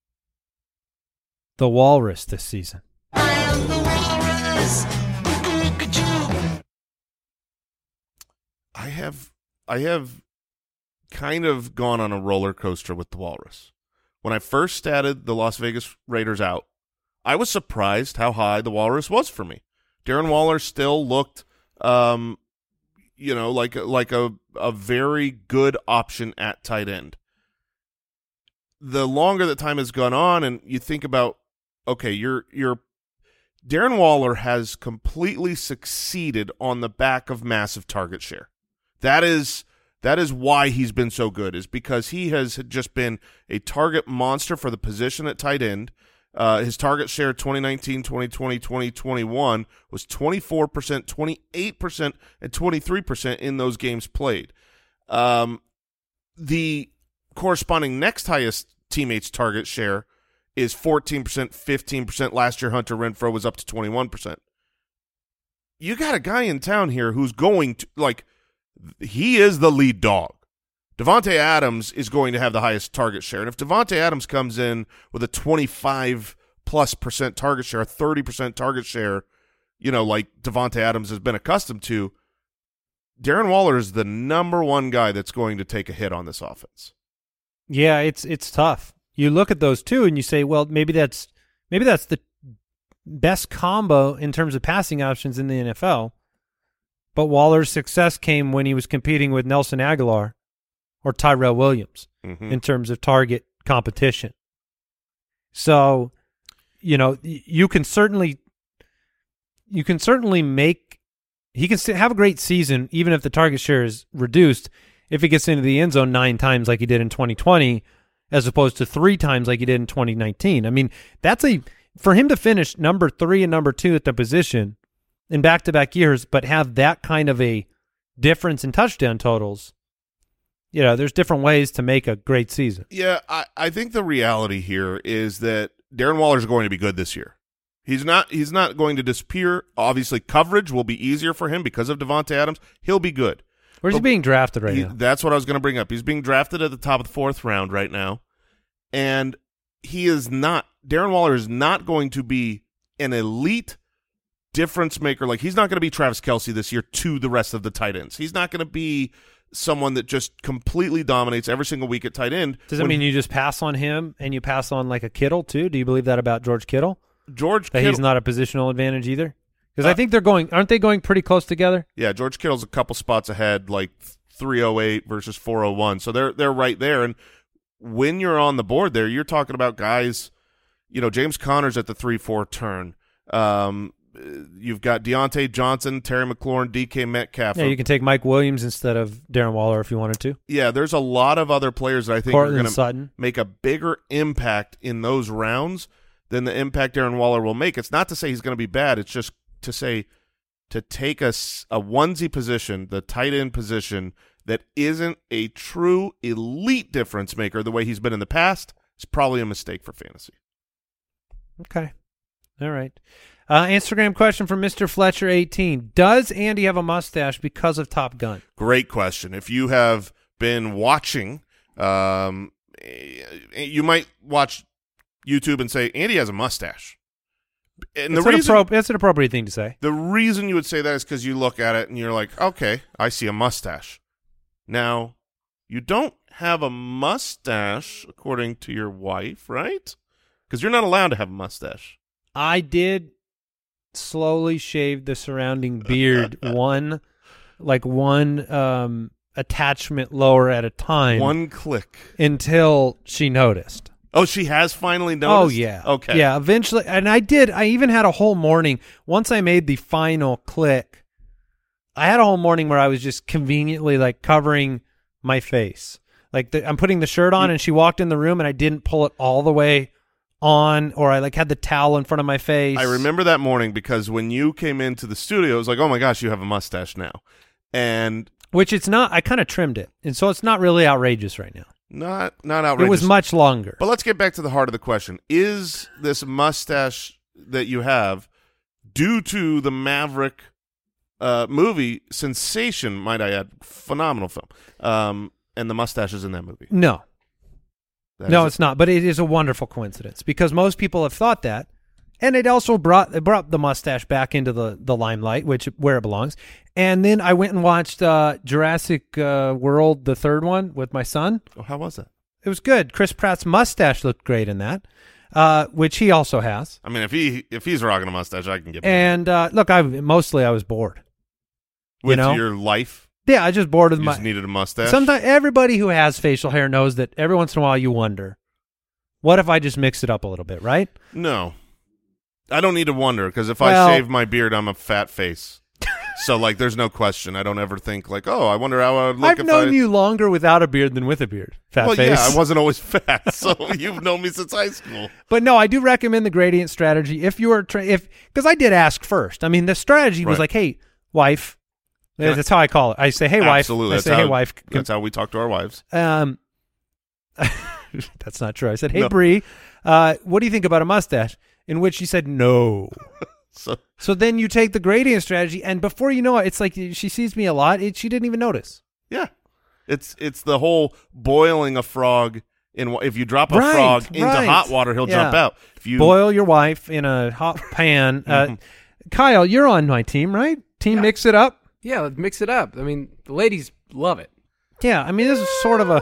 the Walrus this season? I am the Walrus. Look at you. I have kind of gone on a roller coaster with the Walrus. When I first statted the Las Vegas Raiders out, I was surprised how high the Walrus was for me. Darren Waller still looked, like a very good option at tight end. The longer that time has gone on, and you think about, okay, Darren Waller has completely succeeded on the back of massive target share. That is why he's been so good, is because he has just been a target monster for the position at tight end. His target share 2019, 2020, 2021 was 24%, 28%, and 23% in those games played. The corresponding next highest teammates target share is 14%, 15%. Last year, Hunter Renfrow was up to 21%. You got a guy in town here who's going to, he is the lead dog. Devontae Adams is going to have the highest target share. And if Devontae Adams comes in with a 25+ 30+% target share, a 30% target share, like Devontae Adams has been accustomed to, Darren Waller is the number one guy that's going to take a hit on this offense. Yeah, it's tough. You look at those two and you say, well, maybe that's the best combo in terms of passing options in the NFL. But Waller's success came when he was competing with Nelson Aguilar or Tyrell Williams in terms of target competition. So, you can certainly make – he can have a great season even if the target share is reduced if he gets into the end zone 9 times like he did in 2020 as opposed to 3 times like he did in 2019. I mean, for him to finish number 3 and number 2 at the position in back-to-back years but have that kind of a difference in touchdown totals, there's different ways to make a great season. Yeah, I think the reality here is that Darren Waller is going to be good this year. He's not going to disappear. Obviously, coverage will be easier for him because of Devontae Adams. He'll be good. Where's he being drafted right now? That's what I was going to bring up. He's being drafted at the top of the 4th round right now, and Darren Waller is not going to be an elite difference maker. Like, he's not going to be Travis Kelce this year to the rest of the tight ends. He's not going to be someone that just completely dominates every single week at tight end. Does that mean you just pass on him and you pass on like a Kittle too? Do you believe that about George Kittle? He's not a positional advantage either? Because I think aren't they going pretty close together? Yeah, George Kittle's a couple spots ahead, like 308 versus 401. So they're right there. And when you're on the board there, you're talking about guys, James Conner's at the 3-4 turn. You've got Deontay Johnson, Terry McLaurin, DK Metcalf. Yeah, you can take Mike Williams instead of Darren Waller if you wanted to. Yeah, there's a lot of other players that I think are going to make a bigger impact in those rounds than the impact Darren Waller will make. It's not to say he's going to be bad. It's just to say to take a onesie position, the tight end position, that isn't a true elite difference maker the way he's been in the past, is probably a mistake for fantasy. Okay. All right. Instagram question from Mr. Fletcher 18. Does Andy have a mustache because of Top Gun? Great question. If you have been watching, you might watch YouTube and say, Andy has a mustache. And that's an appropriate thing to say. The reason you would say that is because you look at it and you're like, okay, I see a mustache. Now, you don't have a mustache according to your wife, right? Because you're not allowed to have a mustache. I did slowly shave the surrounding beard one attachment lower at a time. One click. Until she noticed. Oh, she has finally noticed? Oh, yeah. Okay. Yeah, eventually. And I even had a whole morning. Once I made the final click, I had a whole morning where I was just conveniently covering my face. I'm putting the shirt on and she walked in the room and I didn't pull it all the way on, or I had the towel in front of my face. I remember that morning because when you came into the studio, it was like, oh my gosh, you have a mustache now. And which it's not, I kind of trimmed it. And so it's not really outrageous right now. Not outrageous. It was much longer. But let's get back to the heart of the question. Is this mustache that you have due to the Maverick movie sensation, might I add, phenomenal film, and the mustache is in that movie? No. It's not. But it is a wonderful coincidence because most people have thought that. And it also brought the mustache back into the limelight, where it belongs. And then I went and watched Jurassic World, the third one, with my son. Oh, how was that? It was good. Chris Pratt's mustache looked great in that, which he also has. I mean, if he's rocking a mustache, I can get. And look, I was bored with your life. Yeah, I just bored with you just needed a mustache. Sometimes everybody who has facial hair knows that every once in a while you wonder, what if I just mix it up a little bit, right? No. I don't need to wonder because if I shave my beard, I'm a fat face. So, there's no question. I don't ever think I wonder how I would look. I've known you longer without a beard than with a beard. Fat face. Yeah, I wasn't always fat, so you've known me since high school. But no, I do recommend the gradient strategy if you are because I did ask first. I mean, the strategy was hey, wife. That's how I call it. I say, hey, wife. Absolutely. I say, hey, wife. That's how we talk to our wives. That's not true. I said, hey, Bree, what do you think about a mustache? In which she said no. So then you take the gradient strategy, and before you know it, it's like she sees me a lot. She didn't even notice. Yeah, it's the whole boiling a frog If you drop a frog into hot water, he'll jump out. If you boil your wife in a hot pan, Kyle, you're on my team, right? Team Mix It Up. Yeah, let's mix it up. I mean, the ladies love it. Yeah, I mean, this is sort of a.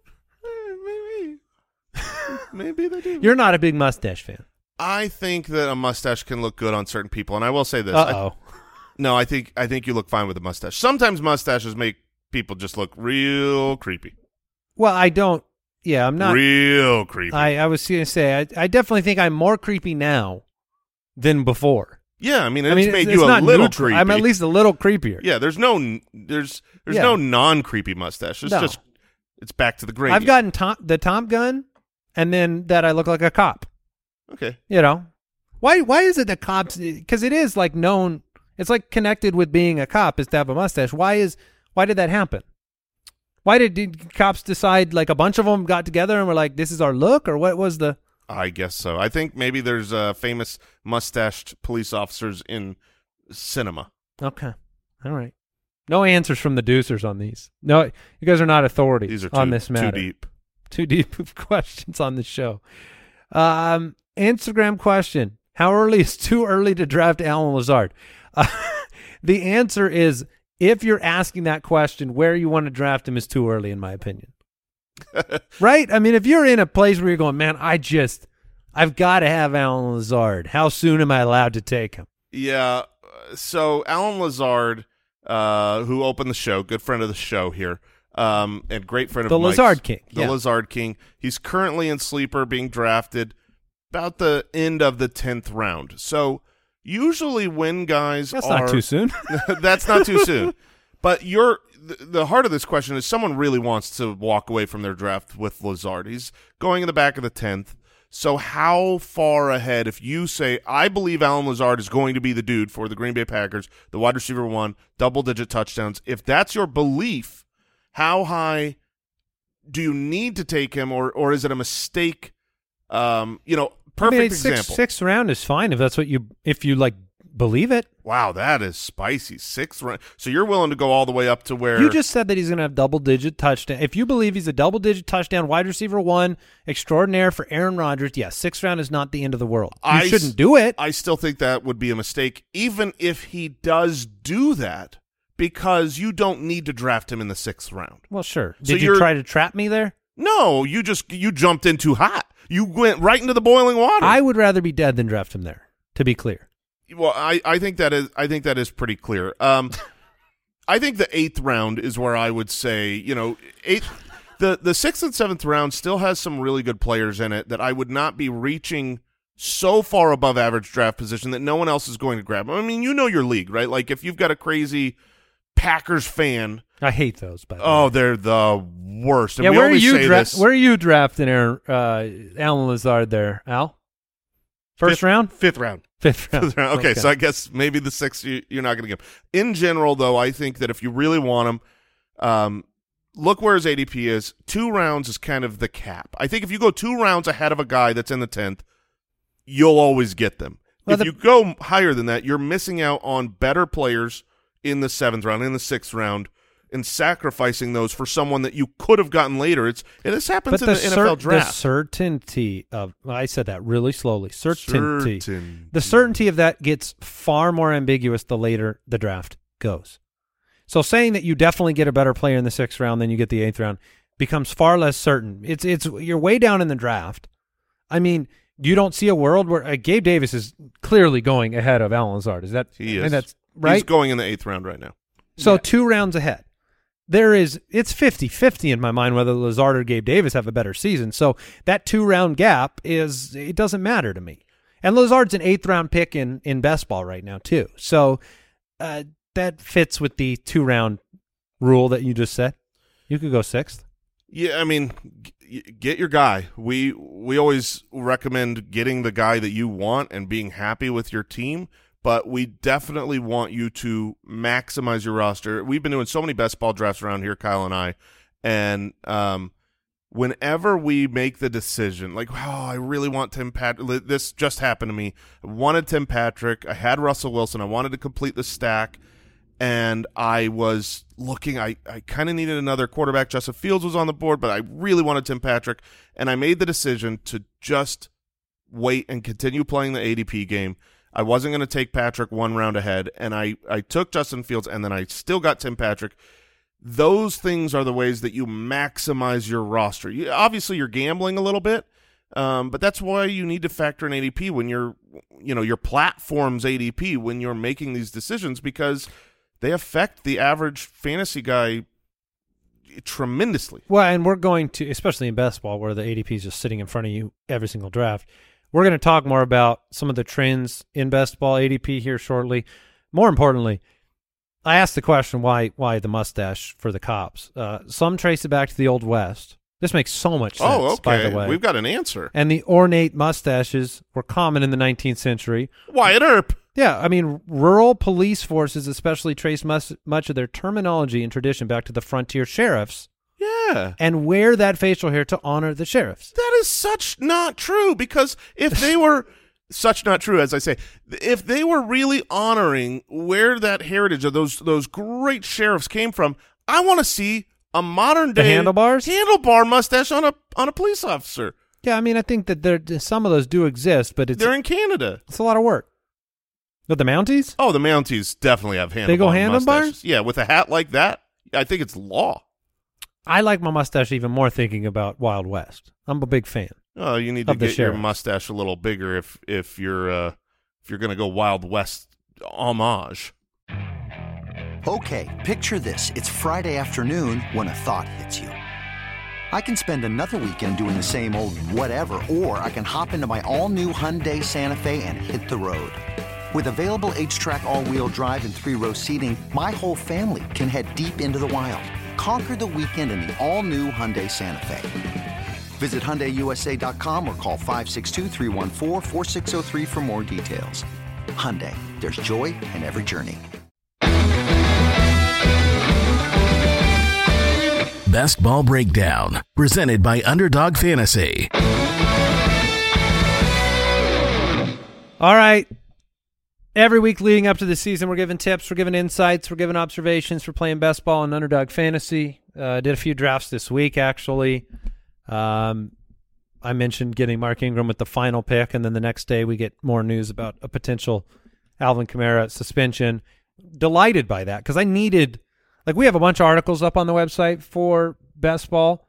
Maybe they do. You're not a big mustache fan. I think that a mustache can look good on certain people, and I will say this. No, I think you look fine with a mustache. Sometimes mustaches make people just look real creepy. Well, I don't. Yeah, I'm not real creepy. I was going to say I definitely think I'm more creepy now than before. Yeah, I mean, it's made you a little creepy. I'm at least a little creepier. Yeah, there's no non-creepy mustache. It's just it's back to the gravy. I've gotten the Tom gun, and then that I look like a cop. Okay. You know, why is it that cops? Because it is like known. It's like connected with being a cop is to have a mustache. Why did that happen? Why did cops decide, like a bunch of them got together and were like, this is our look, or what was the? I guess so. I think maybe there's famous mustached police officers in cinema. Okay. All right. No answers from the Deucers on these. No, you guys are not authorities These are on this matter. Too deep of questions on the show. Instagram question. How early is too early to draft Allen Lazard? The answer is, if you're asking that question, where you want to draft him is too early, in my opinion. Right? I mean, if you're in a place where you're going, man, I've got to have Allen Lazard. How soon am I allowed to take him? Yeah. So Allen Lazard, who opened the show, good friend of the show here, and great friend of the Mike's, Lazard King. The Lazard King. He's currently in Sleeper being drafted about the end of the 10th round. So usually when guys That's not too soon. That's not too soon. But the heart of this question is someone really wants to walk away from their draft with Lazard. He's going in the back of the 10th. So how far ahead, if you say, I believe Allen Lazard is going to be the dude for the Green Bay Packers, the wide receiver 1, double-digit touchdowns, if that's your belief, how high do you need to take him, or is it a mistake? Perfect example. Sixth round is fine if that's what if you like believe it. Wow, that is spicy. 6th round. So you're willing to go all the way up to where you just said that he's going to have double-digit touchdown. If you believe he's a double-digit touchdown wide receiver 1 extraordinaire for Aaron Rodgers, yes, 6th round is not the end of the world. You shouldn't do it. I still think that would be a mistake, even if he does do that, because you don't need to draft him in the 6th round. Well, sure. Did you try to trap me there? No, you jumped in too hot. You went right into the boiling water. I would rather be dead than draft him there, to be clear. Well, I think that is pretty clear. I think the 8th round is where I would say, the 6th and 7th round still has some really good players in it that I would not be reaching so far above average draft position that no one else is going to grab. I mean, you know your league, right? Like if you've got a crazy Packers fan. I hate those, by the way. Oh, they're the worst. And yeah, where are you drafting Allen Lazard there, Al? First round? Fifth round. Fifth round. Okay, so I guess maybe the 6th you're not going to get him. In general, though, I think that if you really want him, look where his ADP is. 2 rounds is kind of the cap. I think if you go 2 rounds ahead of a guy that's in the 10th, you'll always get them. Well, if you go higher than that, you're missing out on better players in the 7th round, in the 6th round, and sacrificing those for someone that you could have gotten later. This happens in the NFL draft. The certainty of I said that really slowly. Certainty. The certainty of that gets far more ambiguous the later the draft goes. So saying that you definitely get a better player in the 6th round than you get the 8th round becomes far less certain. It's you're way down in the draft. I mean, you don't see a world where Gabe Davis is clearly going ahead of Allen Lazard. Is that he is? That's right. He's going in the 8th round right now. So 2 rounds ahead. It's 50-50 in my mind whether Lazard or Gabe Davis have a better season. So that 2-round gap it doesn't matter to me. And Lazard's an 8th round pick in best ball right now too. So that fits with the 2-round rule that you just said. You could go 6th. Yeah, I mean, get your guy. We always recommend getting the guy that you want and being happy with your team. But we definitely want you to maximize your roster. We've been doing so many best ball drafts around here, Kyle and I, and whenever we make the decision, like, I really want Tim Patrick. This just happened to me. I wanted Tim Patrick. I had Russell Wilson. I wanted to complete the stack, and I was looking. I kind of needed another quarterback. Justin Fields was on the board, but I really wanted Tim Patrick, and I made the decision to just wait and continue playing the ADP game. I wasn't going to take Patrick one round ahead, and I took Justin Fields, and then I still got Tim Patrick. Those things are the ways that you maximize your roster. Obviously, you're gambling a little bit, but that's why you need to factor in ADP when your platform's ADP when you're making these decisions, because they affect the average fantasy guy tremendously. Well, and we're going to, especially in best ball, where the ADP is just sitting in front of you every single draft, we're going to talk more about some of the trends in best ball ADP here shortly. More importantly, I asked the question, why the mustache for the cops? Some trace it back to the Old West. This makes so much sense, oh, okay. By the way. We've got an answer. And the ornate mustaches were common in the 19th century. Wyatt Earp. Yeah, I mean, rural police forces especially trace much of their terminology and tradition back to the frontier sheriffs. Yeah. And wear that facial hair to honor the sheriffs. That is such not true, because if they were such not true, as I say, if they were really honoring where that heritage of those great sheriffs came from, I want to see a modern day handlebar mustache on a police officer. Yeah, I mean, I think that some of those do exist, but they're in Canada. It's a lot of work. But the Mounties? Oh, the Mounties definitely have handlebar They go handlebars? mustaches. Yeah, with a hat like that, I think it's law. I like my mustache even more thinking about Wild West. I'm a big fan. Oh, you need to get your mustache a little bigger if you're going to go Wild West homage. Okay, picture this. It's Friday afternoon when a thought hits you. I can spend another weekend doing the same old whatever, or I can hop into my all-new Hyundai Santa Fe and hit the road. With available H-Track all-wheel drive and 3-row seating, my whole family can head deep into the wild. Conquer the weekend in the all-new Hyundai Santa Fe. Visit HyundaiUSA.com or call 562-314-4603 for more details. Hyundai, there's joy in every journey. Best Ball Breakdown, presented by Underdog Fantasy. All right. Every week leading up to the season, we're giving tips, we're giving insights, we're giving observations for playing best ball and Underdog Fantasy. Did a few drafts this week, actually. I mentioned getting Mark Ingram with the final pick, and then the next day we get more news about a potential Alvin Kamara suspension. Delighted by that, because I needed, we have a bunch of articles up on the website for best ball,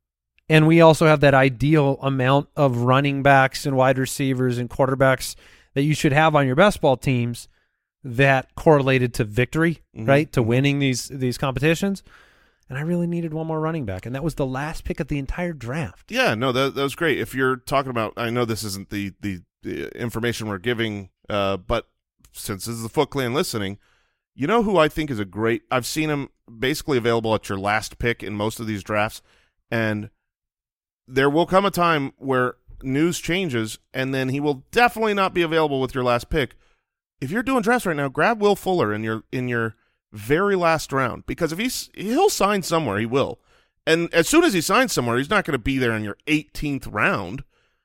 and we also have that ideal amount of running backs and wide receivers and quarterbacks that you should have on your best ball teams that correlated to victory, right, to winning these competitions. And I really needed one more running back, and that was the last pick of the entire draft. Yeah, no, that was great. If you're talking about, I know this isn't the information we're giving, but since this is the Foot Clan listening, you know who I think is a great, I've seen him basically available at your last pick in most of these drafts, and there will come a time where news changes, and then he will definitely not be available with your last pick. If you're doing drafts right now, grab Will Fuller in your very last round, because if he'll sign somewhere, he will. And as soon as he signs somewhere, he's not going to be there in your 18th round.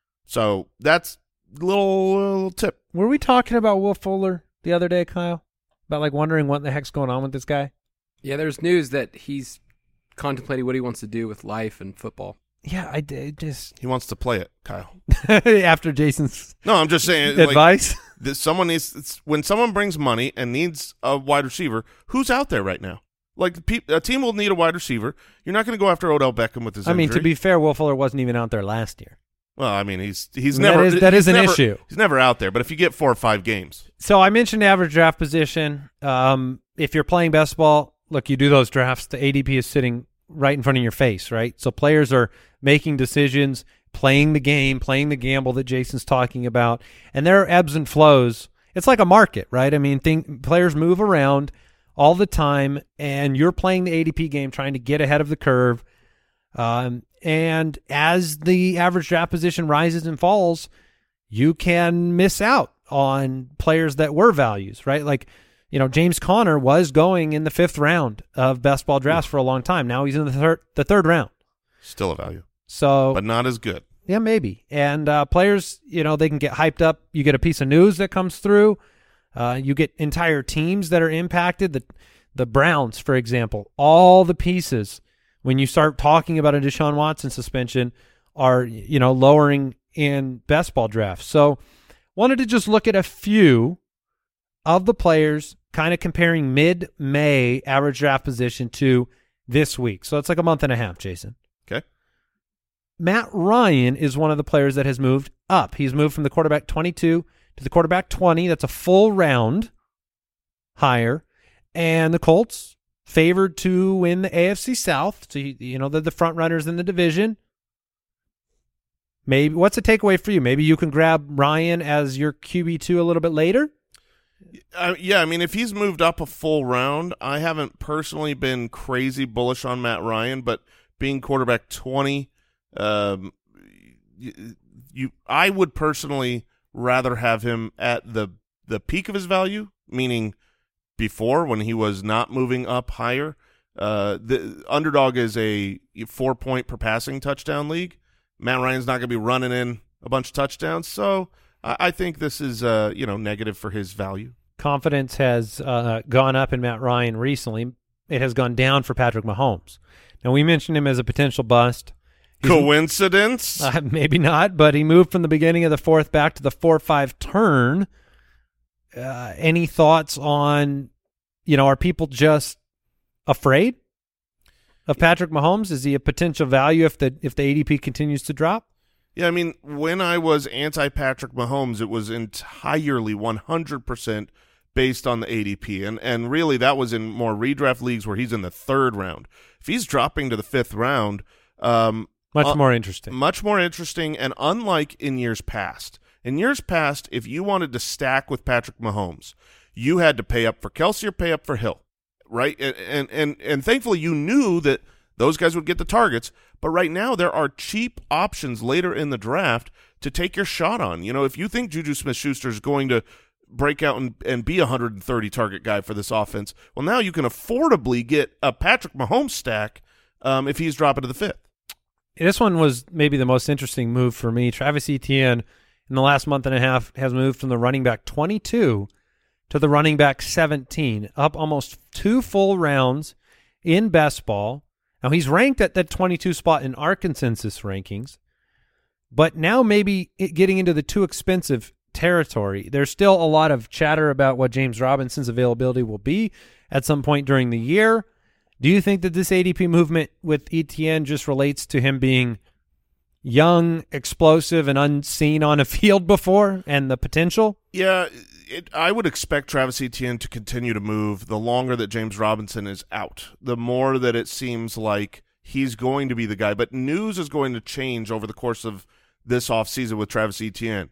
So that's a little tip. Were we talking about Will Fuller the other day, Kyle? About wondering what the heck's going on with this guy? Yeah, there's news that he's contemplating what he wants to do with life and football. Yeah, he wants to play it, Kyle. After Jason's No, I'm just saying advice. Someone needs, when someone brings money and needs a wide receiver, who's out there right now? A team will need a wide receiver. You're not going to go after Odell Beckham with his injury. I mean, to be fair, Will Fuller wasn't even out there last year. Well, I mean, he's never. That is an issue. He's never out there. But if you get 4 or 5 games, so I mentioned average draft position. If you're playing best ball, look, you do those drafts. The ADP is sitting right in front of your face, right? So players are making decisions, playing the game, playing the gamble that Jason's talking about, and there are ebbs and flows. It's like a market, right? I mean, players move around all the time, and you're playing the ADP game, trying to get ahead of the curve. And as the average draft position rises and falls, you can miss out on players that were values, right? James Conner was going in the 5th round of best ball drafts for a long time. Now he's in the third round. Still a value. So, but not as good. Yeah, maybe. And players, they can get hyped up. You get a piece of news that comes through. You get entire teams that are impacted. The Browns, for example, all the pieces, when you start talking about a Deshaun Watson suspension, are lowering in best ball drafts. So wanted to just look at a few of the players, kind of comparing mid-May average draft position to this week. So it's like a month and a half, Jason. Okay. Matt Ryan is one of the players that has moved up. He's moved from the quarterback 22 to the quarterback 20. That's a full round higher. And the Colts favored to win the AFC South. So, they're the front runners in the division. Maybe what's the takeaway for you? Maybe you can grab Ryan as your QB2 a little bit later? Yeah, I mean, if he's moved up a full round, I haven't personally been crazy bullish on Matt Ryan, but being quarterback 20, I would personally rather have him at the peak of his value, meaning before when he was not moving up higher. The Underdog is a 4-point per passing touchdown league. Matt Ryan's not going to be running in a bunch of touchdowns, so I think this is negative for his value. Confidence has gone up in Matt Ryan recently. It has gone down for Patrick Mahomes. Now, we mentioned him as a potential bust. Coincidence? Maybe not, but he moved from the beginning of the fourth back to the 4-5 turn. Any thoughts on, are people just afraid of Patrick Mahomes? Is he a potential value if the ADP continues to drop? Yeah, I mean, when I was anti-Patrick Mahomes, it was entirely 100% based on the ADP. And really, that was in more redraft leagues where he's in the third round. If he's dropping to the fifth round, much more interesting. Much more interesting, and unlike in years past. In years past, if you wanted to stack with Patrick Mahomes, you had to pay up for Kelsey or pay up for Hill, right? And thankfully, you knew that those guys would get the targets. But right now, there are cheap options later in the draft to take your shot on. If you think Juju Smith-Schuster is going to break out and be a 130 target guy for this offense, well, now you can affordably get a Patrick Mahomes stack if he's dropping to the fifth. This one was maybe the most interesting move for me. Travis Etienne, in the last month and a half, has moved from the running back 22 to the running back 17, up almost 2 full rounds in best ball. Now, he's ranked at that 22 spot in our consensus rankings, but now maybe getting into the too expensive territory. There's still a lot of chatter about what James Robinson's availability will be at some point during the year. Do you think that this ADP movement with Etienne just relates to him being young, explosive, and unseen on a field before, and the potential? Yeah, I would expect Travis Etienne to continue to move the longer that James Robinson is out, the more that it seems like he's going to be the guy. But news is going to change over the course of this offseason with Travis Etienne.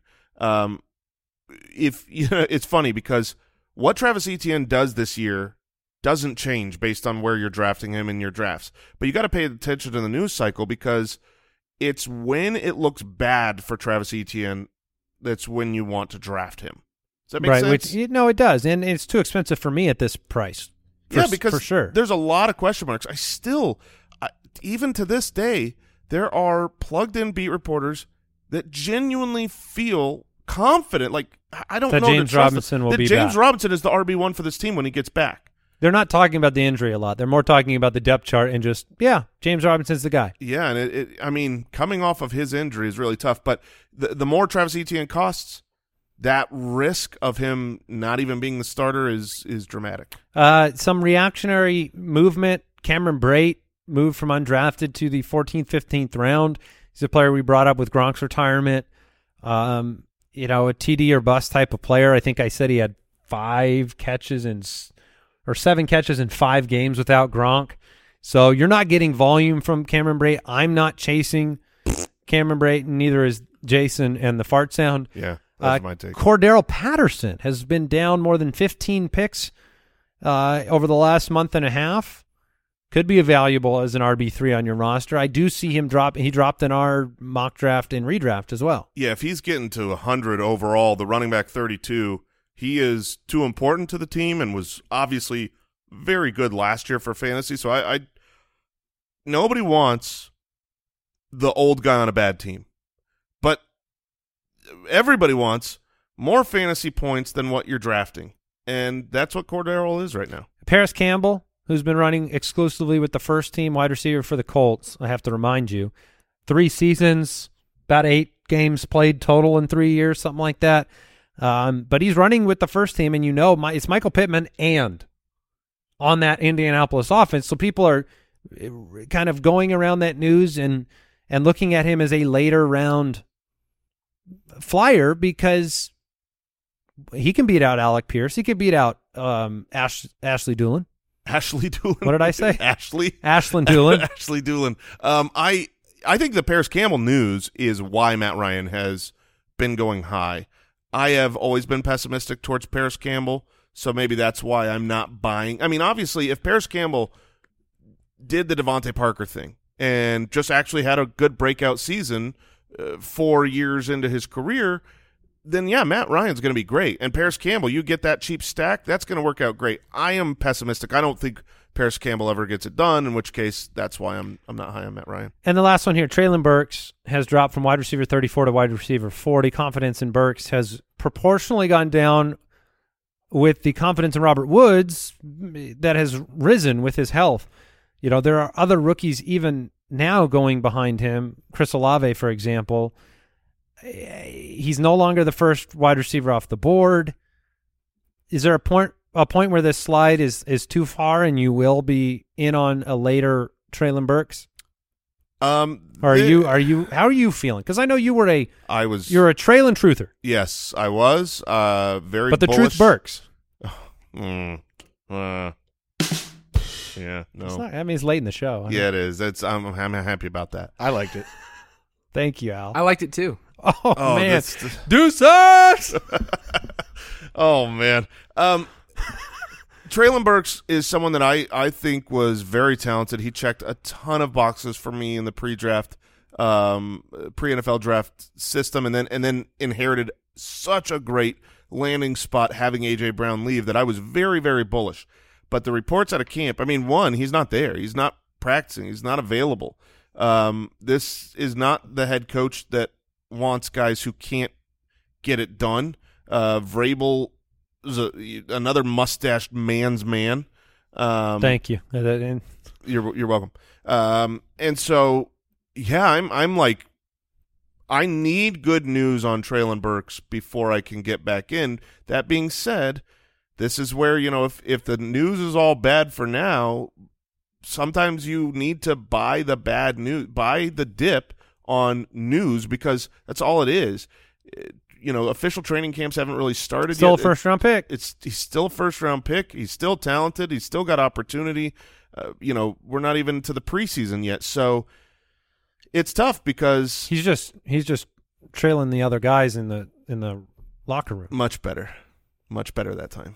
It's funny because what Travis Etienne does this year doesn't change based on where you're drafting him in your drafts. But you got to pay attention to the news cycle because it's when it looks bad for Travis Etienne that's when you want to draft him. Does that make sense? No, it does, and it's too expensive for me at this price. Because for sure. There's a lot of question marks. Even to this day, there are plugged-in beat reporters that genuinely feel confident. Like I don't know James Robinson will be back. James Robinson is the RB1 for this team when he gets back. They're not talking about the injury a lot. They're more talking about the depth chart and just, James Robinson's the guy. Yeah, and coming off of his injury is really tough. But the more Travis Etienne costs, that risk of him not even being the starter is dramatic. Some reactionary movement. Cameron Brate moved from undrafted to the 14th, 15th round. He's a player we brought up with Gronk's retirement. A TD or bust type of player. I think I said he had 7 catches in 5 games without Gronk. So you're not getting volume from Cameron Brate. I'm not chasing Cameron Brate, and neither is Jason and the fart sound. Yeah, that's my take. Cordero Patterson has been down more than 15 picks over the last month and a half. Could be valuable as an RB3 on your roster. I do see him drop. He dropped in our mock draft and redraft as well. Yeah, if he's getting to 100 overall, the running back 32, he is too important to the team and was obviously very good last year for fantasy. So I nobody wants the old guy on a bad team, but everybody wants more fantasy points than what you're drafting. And that's what Cordero is right now. Paris Campbell, who's been running exclusively with the first team wide receiver for the Colts, I have to remind you, 3 seasons, about 8 games played total in 3 years, something like that. But he's running with the first team, and it's Michael Pittman and on that Indianapolis offense. So people are kind of going around that news and looking at him as a later round flyer because he can beat out Alec Pierce. He can beat out Ashley Doolin. Ashley Doolin. What did I say? Ashlyn Doolin. Ashley Doolin. I think the Paris Campbell news is why Matt Ryan has been going high. I have always been pessimistic towards Paris Campbell, so maybe that's why I'm not buying. I mean, obviously, if Paris Campbell did the Devontae Parker thing and just actually had a good breakout season 4 years into his career, then, yeah, Matt Ryan's going to be great. And Paris Campbell, you get that cheap stack, that's going to work out great. I am pessimistic. I don't think Paris Campbell ever gets it done, in which case that's why I'm not high on Matt Ryan. And the last one here, Treylon Burks has dropped from wide receiver 34 to wide receiver 40. Confidence in Burks has proportionally gone down with the confidence in Robert Woods that has risen with his health. You know, there are other rookies even now going behind him. Chris Olave, for example. He's no longer the first wide receiver off the board. Is there a point where this slide is too far and you will be in on a later Treylon Burks? How are you feeling? Because I know you're a Treylon truther. Yes, I was very. But the bullish. truth Burks. Yeah, no. It's late in the show. Yeah, it is. I'm happy about that. I liked it. Thank you, Al. I liked it too. Oh man, deuces! Oh man, Treylon Burks is someone that I think was very talented. He checked a ton of boxes for me in the pre-draft, pre-NFL draft system, and then inherited such a great landing spot having A.J. Brown leave that I was very, very bullish. But the reports out of camp, I mean, one, he's not there. He's not practicing. He's not available. This is not the head coach that wants guys who can't get it done. Vrabel is another mustached man's man. Thank you. You're welcome. And so, yeah, I'm like, I need good news on Treylon Burks before I can get back in. That being said, this is where, you know, if the news is all bad for now, sometimes you need to buy the bad news, buy the dip on news, because that's all it is. You know, official training camps haven't really started still yet. Still a first-round pick. He's still a first-round pick. He's still talented. He's still got opportunity. You know, we're not even to the preseason yet, so it's tough because he's just trailing the other guys in the locker room. Much better that time.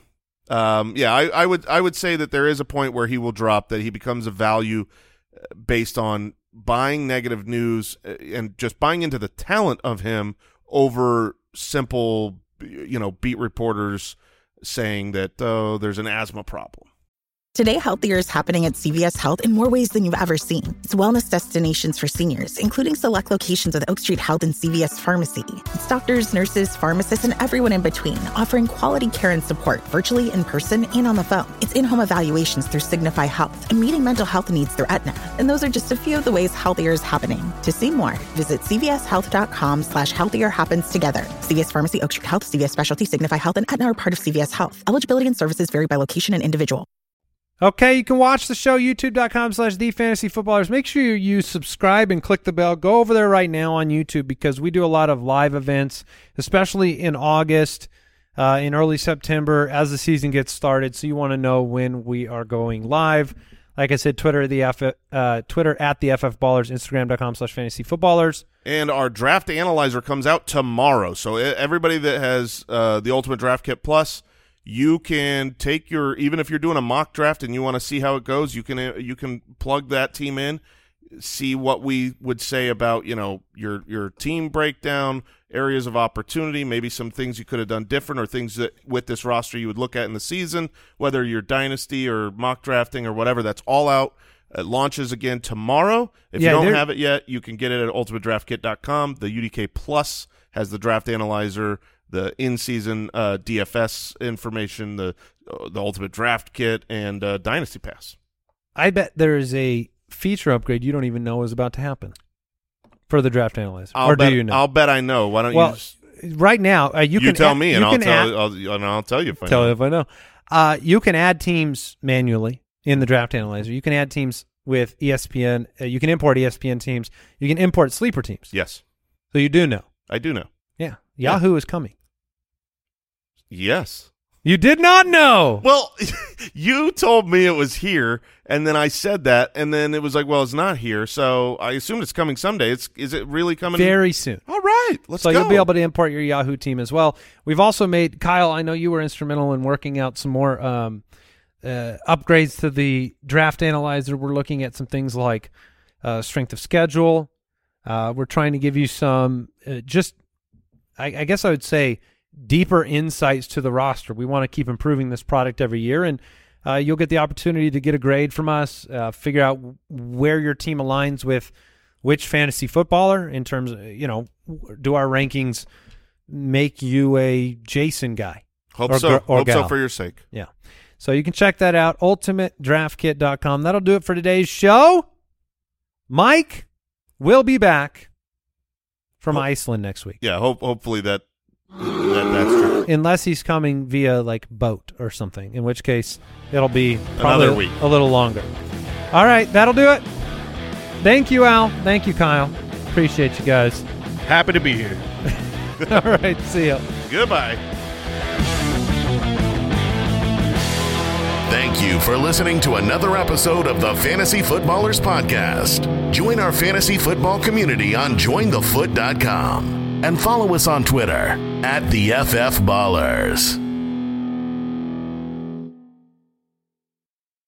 I would say that there is a point where he will drop, that he becomes a value based on buying negative news and just buying into the talent of him over simple, you know, beat reporters saying that, oh, there's an asthma problem. Today, Healthier is happening at CVS Health in more ways than you've ever seen. It's wellness destinations for seniors, including select locations with Oak Street Health and CVS Pharmacy. It's doctors, nurses, pharmacists, and everyone in between, offering quality care and support virtually, in person, and on the phone. It's in-home evaluations through Signify Health and meeting mental health needs through Aetna. And those are just a few of the ways Healthier is happening. To see more, visit cvshealth.com/healthier happens together. CVS Pharmacy, Oak Street Health, CVS Specialty, Signify Health, and Aetna are part of CVS Health. Eligibility and services vary by location and individual. Okay, you can watch the show, youtube.com/thefantasyfootballers. Make sure you subscribe and click the bell. Go over there right now on YouTube, because we do a lot of live events, especially in August, in early September, as the season gets started. So you want to know when we are going live. Like I said, Twitter at the FF Ballers, Instagram.com/fantasyfootballers. And our draft analyzer comes out tomorrow. So everybody that has the Ultimate Draft Kit Plus, you can take even if you're doing a mock draft and you want to see how it goes, you can plug that team in, see what we would say about, you know, your team breakdown, areas of opportunity, maybe some things you could have done different, or things that with this roster you would look at in the season, whether you're dynasty or mock drafting or whatever. That's all out. It launches again tomorrow. If you don't have it yet, you can get it at ultimatedraftkit.com. The UDK Plus has the draft analyzer in-season DFS information, the Ultimate Draft Kit, and Dynasty Pass. I bet there is a feature upgrade you don't even know is about to happen for the Draft Analyzer. Do you know? I'll bet I know. Why don't you just... Right now, you can tell me, and I'll tell you if I know. If I know. You can add teams manually in the Draft Analyzer. You can add teams with ESPN. You can import ESPN teams. You can import sleeper teams. Yes. So you do know. I do know. Yeah. Yahoo is coming. Yes. You did not know. Well, you told me it was here, and then I said that, and then it was like, well, it's not here, so I assumed it's coming someday. Is it really coming? Very soon. All right, let's go. So you'll be able to import your Yahoo team as well. We've also made, Kyle, I know you were instrumental in working out some more upgrades to the Draft Analyzer. We're looking at some things like strength of schedule. We're trying to give you some I guess I would say deeper insights to the roster. We want to keep improving this product every year, and you'll get the opportunity to get a grade from us, figure out where your team aligns with which fantasy footballer in terms of, do our rankings make you a Jason guy? Hope so for your sake. Yeah. So you can check that out, ultimatedraftkit.com. That'll do it for today's show. Mike will be back from Iceland next week. Yeah, hopefully that's true. Unless he's coming via boat or something, in which case it'll be probably another week, a little longer. All right, that'll do it. Thank you, Al. Thank you, Kyle. Appreciate you guys. Happy to be here. All right, see ya. Goodbye. Thank you for listening to another episode of the Fantasy Footballers Podcast. Join our fantasy football community on jointhefoot.com and follow us on Twitter @TheFFBallers.